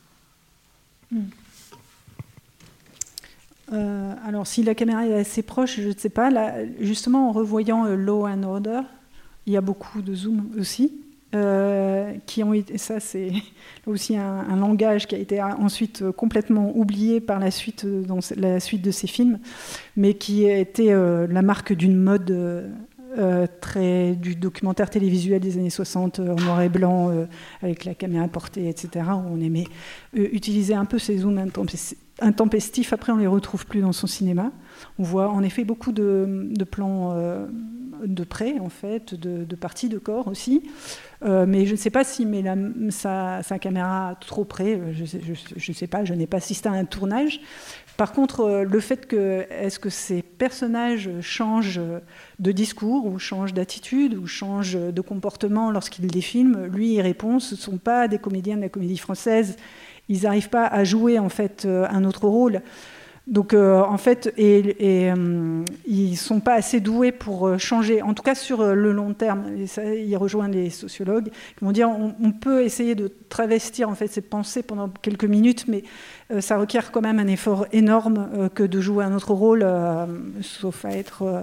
Alors, si la caméra est assez proche, je ne sais pas. Là, justement, en revoyant Law and Order, il y a beaucoup de zoom aussi, qui ont été. Ça, c'est aussi un langage qui a été ensuite complètement oublié par la suite dans la suite de ces films, mais qui a été la marque d'une mode du documentaire télévisuel des années 60 en noir et blanc, avec la caméra portée, etc., où on aimait utiliser un peu ces zooms intempestifs, après on les retrouve plus dans son cinéma. On voit en effet beaucoup de plans de près, en fait, de parties de corps aussi. Mais je ne sais pas s'il met sa caméra trop près. Je ne sais pas, je n'ai pas assisté à un tournage. Par contre, le fait est-ce que ces personnages changent de discours ou changent d'attitude ou changent de comportement lorsqu'il les filme, lui, il répond, ce ne sont pas des comédiens de la comédie française. Ils n'arrivent pas à jouer en fait un autre rôle. Donc en fait, ils ne sont pas assez doués pour changer, en tout cas sur le long terme. Et ça, il rejoint les sociologues qui vont dire on peut essayer de travestir en fait ces pensées pendant quelques minutes, mais ça requiert quand même un effort énorme que de jouer un autre rôle, sauf à être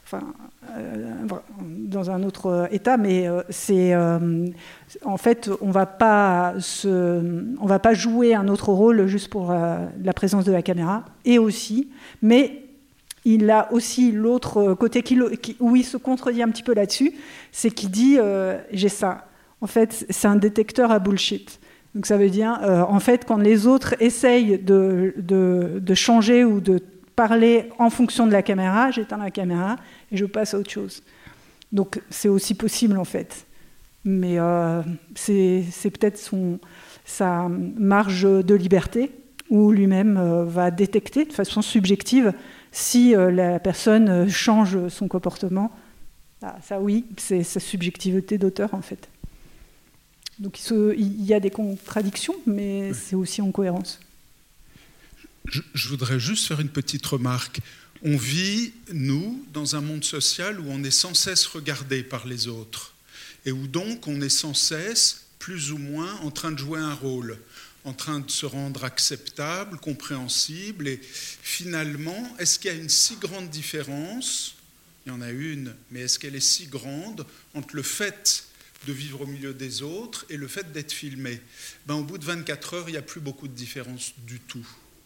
dans un autre état. Mais en fait, on va pas jouer un autre rôle juste pour la présence de la caméra, et aussi, mais il a aussi l'autre côté où il se contredit un petit peu là-dessus, c'est qu'il dit j'ai ça. En fait, c'est un détecteur à bullshit. Donc ça veut dire, en fait, quand les autres essayent de changer ou de parler en fonction de la caméra, j'éteins la caméra et je passe à autre chose. Donc c'est aussi possible en fait. Mais c'est peut-être sa marge de liberté où lui-même va détecter de façon subjective si la personne change son comportement. Ah, ça oui, c'est sa subjectivité d'auteur en fait. Donc il y a des contradictions, mais c'est aussi en cohérence. Je voudrais juste faire une petite remarque. On vit, nous, dans un monde social où on est sans cesse regardé par les autres et où donc on est sans cesse, plus ou moins, en train de jouer un rôle, en train de se rendre acceptable, compréhensible. Et finalement, est-ce qu'il y a une si grande différence ? Il y en a une, mais est-ce qu'elle est si grande entre le fait de vivre au milieu des autres et le fait d'être filmé ? Au bout de 24 heures, il n'y a plus beaucoup de différence du tout.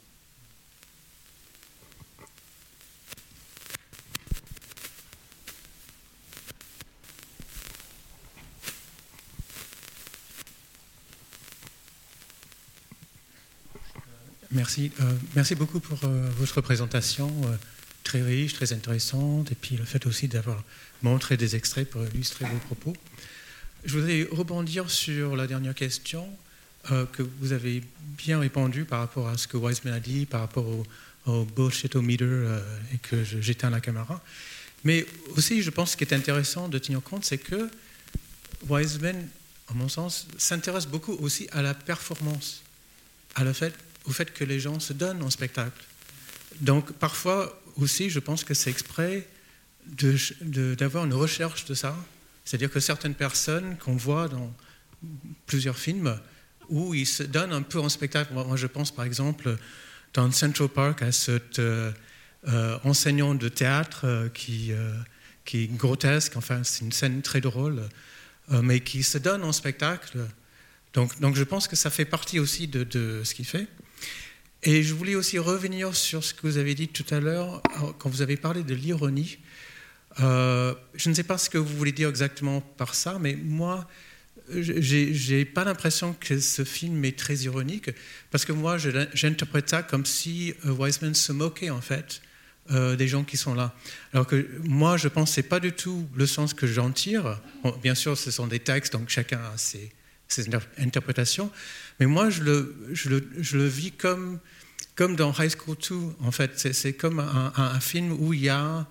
Merci. Merci beaucoup pour votre présentation, très riche, très intéressante, et puis le fait aussi d'avoir montré des extraits pour illustrer vos propos. Je voudrais rebondir sur la dernière question que vous avez bien répondu par rapport à ce que Wiseman a dit, par rapport au bullshitometer et que j'éteins la caméra. Mais aussi, je pense ce qui est intéressant de tenir compte, c'est que Wiseman, à mon sens, s'intéresse beaucoup aussi à la performance, au fait que les gens se donnent en spectacle. Donc parfois aussi, je pense que c'est exprès d'avoir une recherche de ça. C'est-à-dire que certaines personnes qu'on voit dans plusieurs films où ils se donnent un peu en spectacle. Moi, je pense par exemple dans Central Park à cet enseignant de théâtre qui est grotesque, enfin c'est une scène très drôle, mais qui se donne en spectacle. Donc je pense que ça fait partie aussi de ce qu'il fait. Et je voulais aussi revenir sur ce que vous avez dit tout à l'heure, quand vous avez parlé de l'ironie. Je ne sais pas ce que vous voulez dire exactement par ça, mais moi, j'ai pas l'impression que ce film est très ironique, parce que moi, j'interprète ça comme si Wiseman se moquait, en fait, des gens qui sont là. Alors que moi, je pense que c'est pas du tout le sens que j'en tire. Bon, bien sûr, ce sont des textes, donc chacun a ses interprétations, mais moi, je le vis comme dans High School 2, en fait. C'est comme un film où il y a...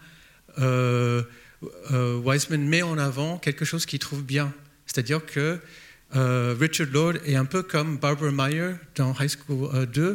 Wiseman met en avant quelque chose qu'il trouve bien. C'est-à-dire que Richard Lord est un peu comme Barbara Meyer dans High School 2,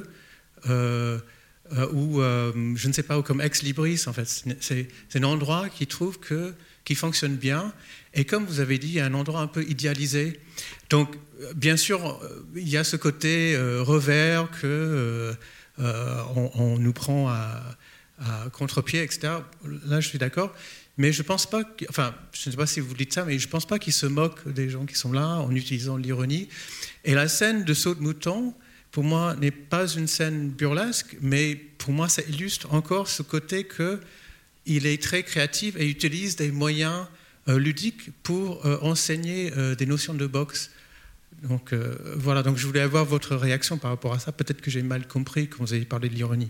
ou je ne sais pas, ou comme Ex Libris, en fait. C'est un endroit qu'il trouve qui fonctionne bien. Et comme vous avez dit, il y a un endroit un peu idéalisé. Donc, bien sûr, il y a ce côté revers que on nous prend à contre-pied, etc. Là, je suis d'accord. Mais je pense pas, je ne sais pas si vous dites ça, mais je ne pense pas qu'ils se moquent des gens qui sont là en utilisant l'ironie. Et la scène de saut de mouton, pour moi, n'est pas une scène burlesque, mais pour moi, ça illustre encore ce côté qu'il est très créatif et utilise des moyens ludiques pour enseigner des notions de boxe. Donc voilà, donc je voulais avoir votre réaction par rapport à ça. Peut-être que j'ai mal compris quand vous avez parlé de l'ironie.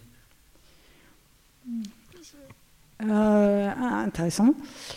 Intéressant.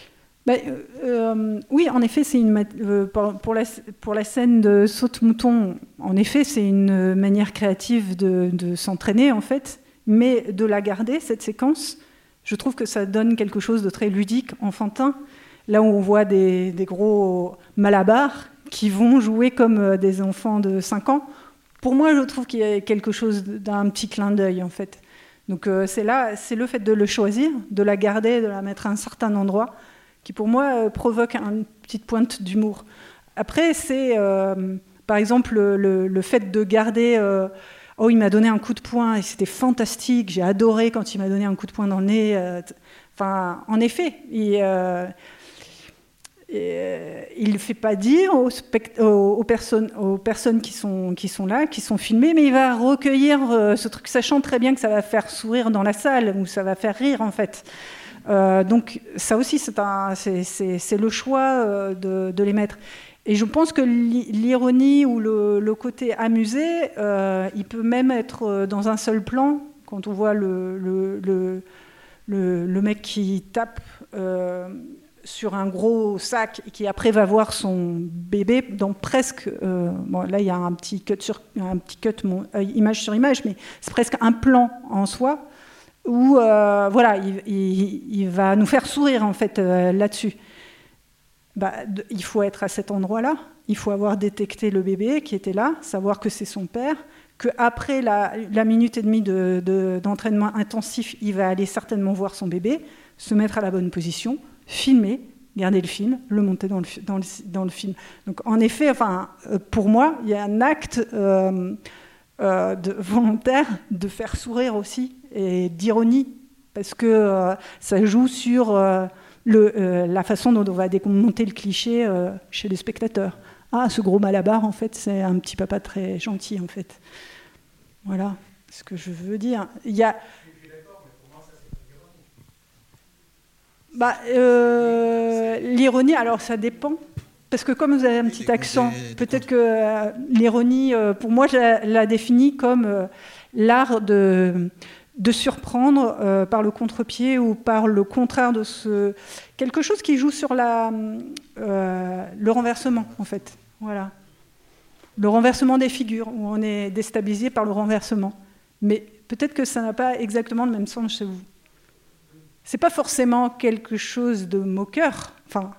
Oui, en effet, c'est pour la scène de saute-mouton, en effet, c'est une manière créative de s'entraîner, en fait, mais de la garder, cette séquence, je trouve que ça donne quelque chose de très ludique, enfantin, là où on voit des gros malabars qui vont jouer comme des enfants de 5 ans. Pour moi, je trouve qu'il y a quelque chose d'un petit clin d'œil, en fait. Donc c'est le fait de le choisir, de la garder, de la mettre à un certain endroit, qui pour moi provoque une petite pointe d'humour. Après, c'est par exemple le fait de garder oh, il m'a donné un coup de poing et c'était fantastique, j'ai adoré quand il m'a donné un coup de poing dans le nez. Enfin, en effet, il ne fait pas dire aux personnes qui sont là, qui sont filmées, mais il va recueillir ce truc, sachant très bien que ça va faire sourire dans la salle, ou ça va faire rire en fait. Donc ça aussi, c'est le choix de les mettre. Et je pense que l'ironie ou le côté amusé, il peut même être dans un seul plan, quand on voit le mec qui tape sur un gros sac et qui après va voir son bébé dans presque... bon, là, il y a un petit cut image sur image, mais c'est presque un plan en soi où voilà, il va nous faire sourire en fait là-dessus. Il faut être à cet endroit-là, il faut avoir détecté le bébé qui était là, savoir que c'est son père, qu'après la minute et demie d'entraînement intensif, il va aller certainement voir son bébé, se mettre à la bonne position, filmer, garder le film, le monter dans le film. Donc en effet, enfin, pour moi, il y a un acte volontaire de faire sourire aussi, et d'ironie, parce que ça joue sur la façon dont on va démonter le cliché chez les spectateurs. Ah, ce gros malabar, en fait, c'est un petit papa très gentil, en fait. Voilà ce que je veux dire. Il y a... l'ironie, alors ça dépend. Parce que comme vous avez un petit accent, peut-être que l'ironie, pour moi, je la définis comme l'art de surprendre par le contre-pied ou par le contraire de quelque chose qui joue sur le renversement, en fait. Voilà. Le renversement des figures, où on est déstabilisé par le renversement. Mais peut-être que ça n'a pas exactement le même sens chez vous. C'est pas forcément quelque chose de moqueur. Enfin,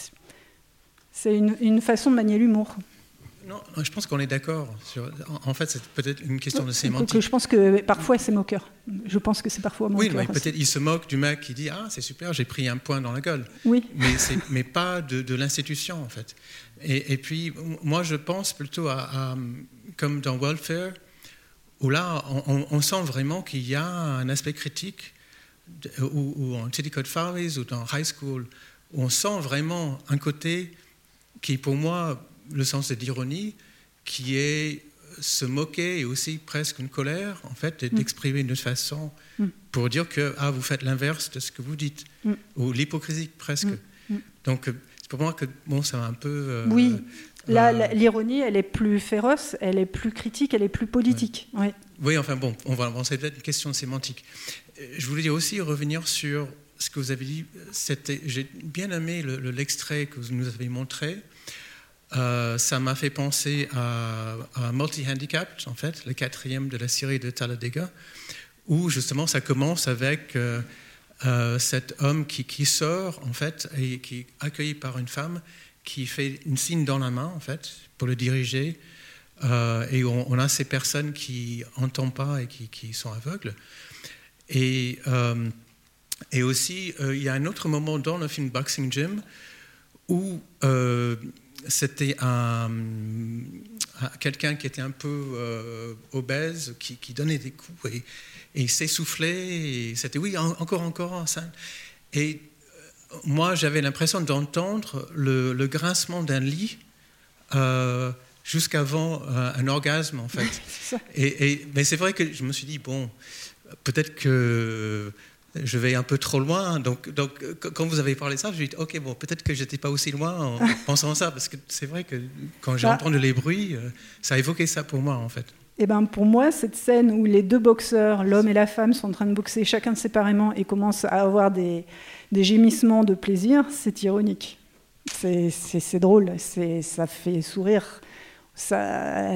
c'est une façon de manier l'humour. Non, je pense qu'on est d'accord. En fait, c'est peut-être une question de sémantique. Je pense que parfois c'est moqueur. Je pense que c'est parfois moqueur. Oui, mais peut-être il se moque du mec qui dit « Ah, c'est super, j'ai pris un point dans la gueule. » Oui. Mais pas de l'institution, en fait. Et puis, moi, je pense plutôt à comme dans Welfare, où là, on sent vraiment qu'il y a un aspect critique, ou en Titty-Cut Farley's, ou dans High School, où on sent vraiment un côté qui, pour moi, le sens de l'ironie, qui est se moquer et aussi presque une colère, en fait, d'exprimer d'une façon pour dire que vous faites l'inverse de ce que vous dites, ou l'hypocrisie presque. Donc, c'est pour moi que ça va un peu... oui, l'ironie, elle est plus féroce, elle est plus critique, elle est plus politique. Ouais. Ouais. Oui, enfin bon, c'est peut-être une question sémantique. Je voulais aussi revenir sur ce que vous avez dit. J'ai bien aimé l'extrait que vous nous avez montré. Ça m'a fait penser à Multi-Handicapped, en fait, le 4e de la série de Talladega, où justement ça commence avec cet homme qui sort, en fait, et qui est accueilli par une femme qui fait une signe dans la main, en fait, pour le diriger. Et on a ces personnes qui n'entendent pas et qui sont aveugles. Et aussi, il y a un autre moment dans le film Boxing Gym où c'était quelqu'un qui était un peu obèse, qui donnait des coups et il s'essoufflait. Et c'était encore. Ça. Et moi, j'avais l'impression d'entendre le grincement d'un lit jusqu'avant un orgasme, en fait. Mais c'est vrai que je me suis dit, bon, peut-être que je vais un peu trop loin. Donc quand vous avez parlé de ça, je me dis, ok, bon, peut-être que j'étais pas aussi loin en pensant ça, parce que c'est vrai que quand j'ai entendu les bruits, ça a évoqué ça pour moi, en fait. Eh ben, pour moi, cette scène où les deux boxeurs, l'homme et la femme, sont en train de boxer chacun séparément et commencent à avoir des gémissements de plaisir, c'est ironique. C'est drôle, ça fait sourire. C'est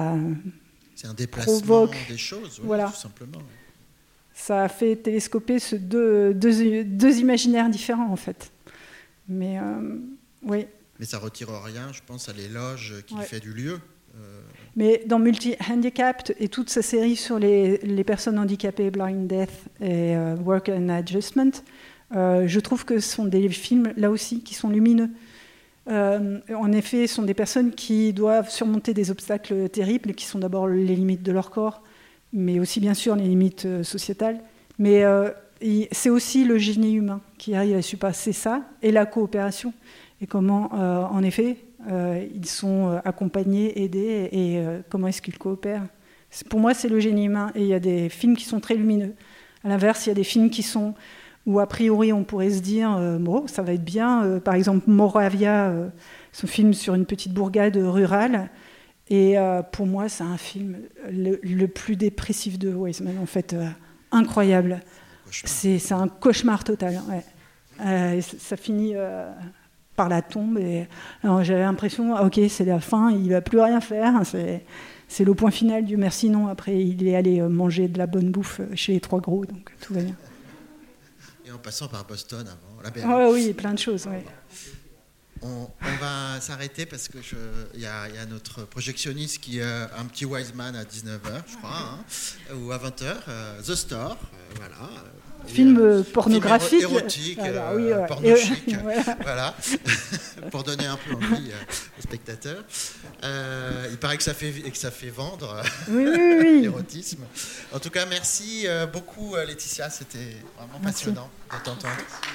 un déplacement provoque, des choses, oui, voilà. Tout simplement. Ça a fait télescoper deux imaginaires différents, en fait. Mais oui. Mais ça retire rien, je pense, à l'éloge qu'il fait du lieu. Mais dans Multi-Handicapped et toute sa série sur les personnes handicapées, Blind Death et Work and Adjustment, je trouve que ce sont des films, là aussi, qui sont lumineux. En effet, ce sont des personnes qui doivent surmonter des obstacles terribles, qui sont d'abord les limites de leur corps, mais aussi, bien sûr, les limites sociétales. Mais c'est aussi le génie humain qui arrive à surpasser ça, et la coopération. Et comment, en effet, ils sont accompagnés, aidés, et comment est-ce qu'ils coopèrent. Pour moi, c'est le génie humain, et il y a des films qui sont très lumineux. À l'inverse, il y a des films où a priori on pourrait se dire bon, ça va être bien. Par exemple, Moravia, ce film sur une petite bourgade rurale. Et pour moi, c'est un film le plus dépressif de Wiseman, en fait, incroyable. C'est un cauchemar total. Ouais. Ça finit par la tombe. Et j'avais l'impression, ok, c'est la fin, il ne va plus rien faire. C'est le point final, Dieu merci, non. Après, il est allé manger de la bonne bouffe chez les trois gros, donc tout va bien. Et en passant par Boston avant, la Berlin. Ouais, oui, plein de choses. Ouais. On va s'arrêter parce que il y a notre projectionniste qui a un petit Wiseman à 19h, je crois, ou à 20h, The Store, voilà. Film pornographique. Film érotique, oui, porno-chic, voilà, pour donner un peu envie aux spectateurs. Il paraît que ça fait vendre l'érotisme. En tout cas, merci beaucoup Laetitia, c'était vraiment passionnant de t'entendre.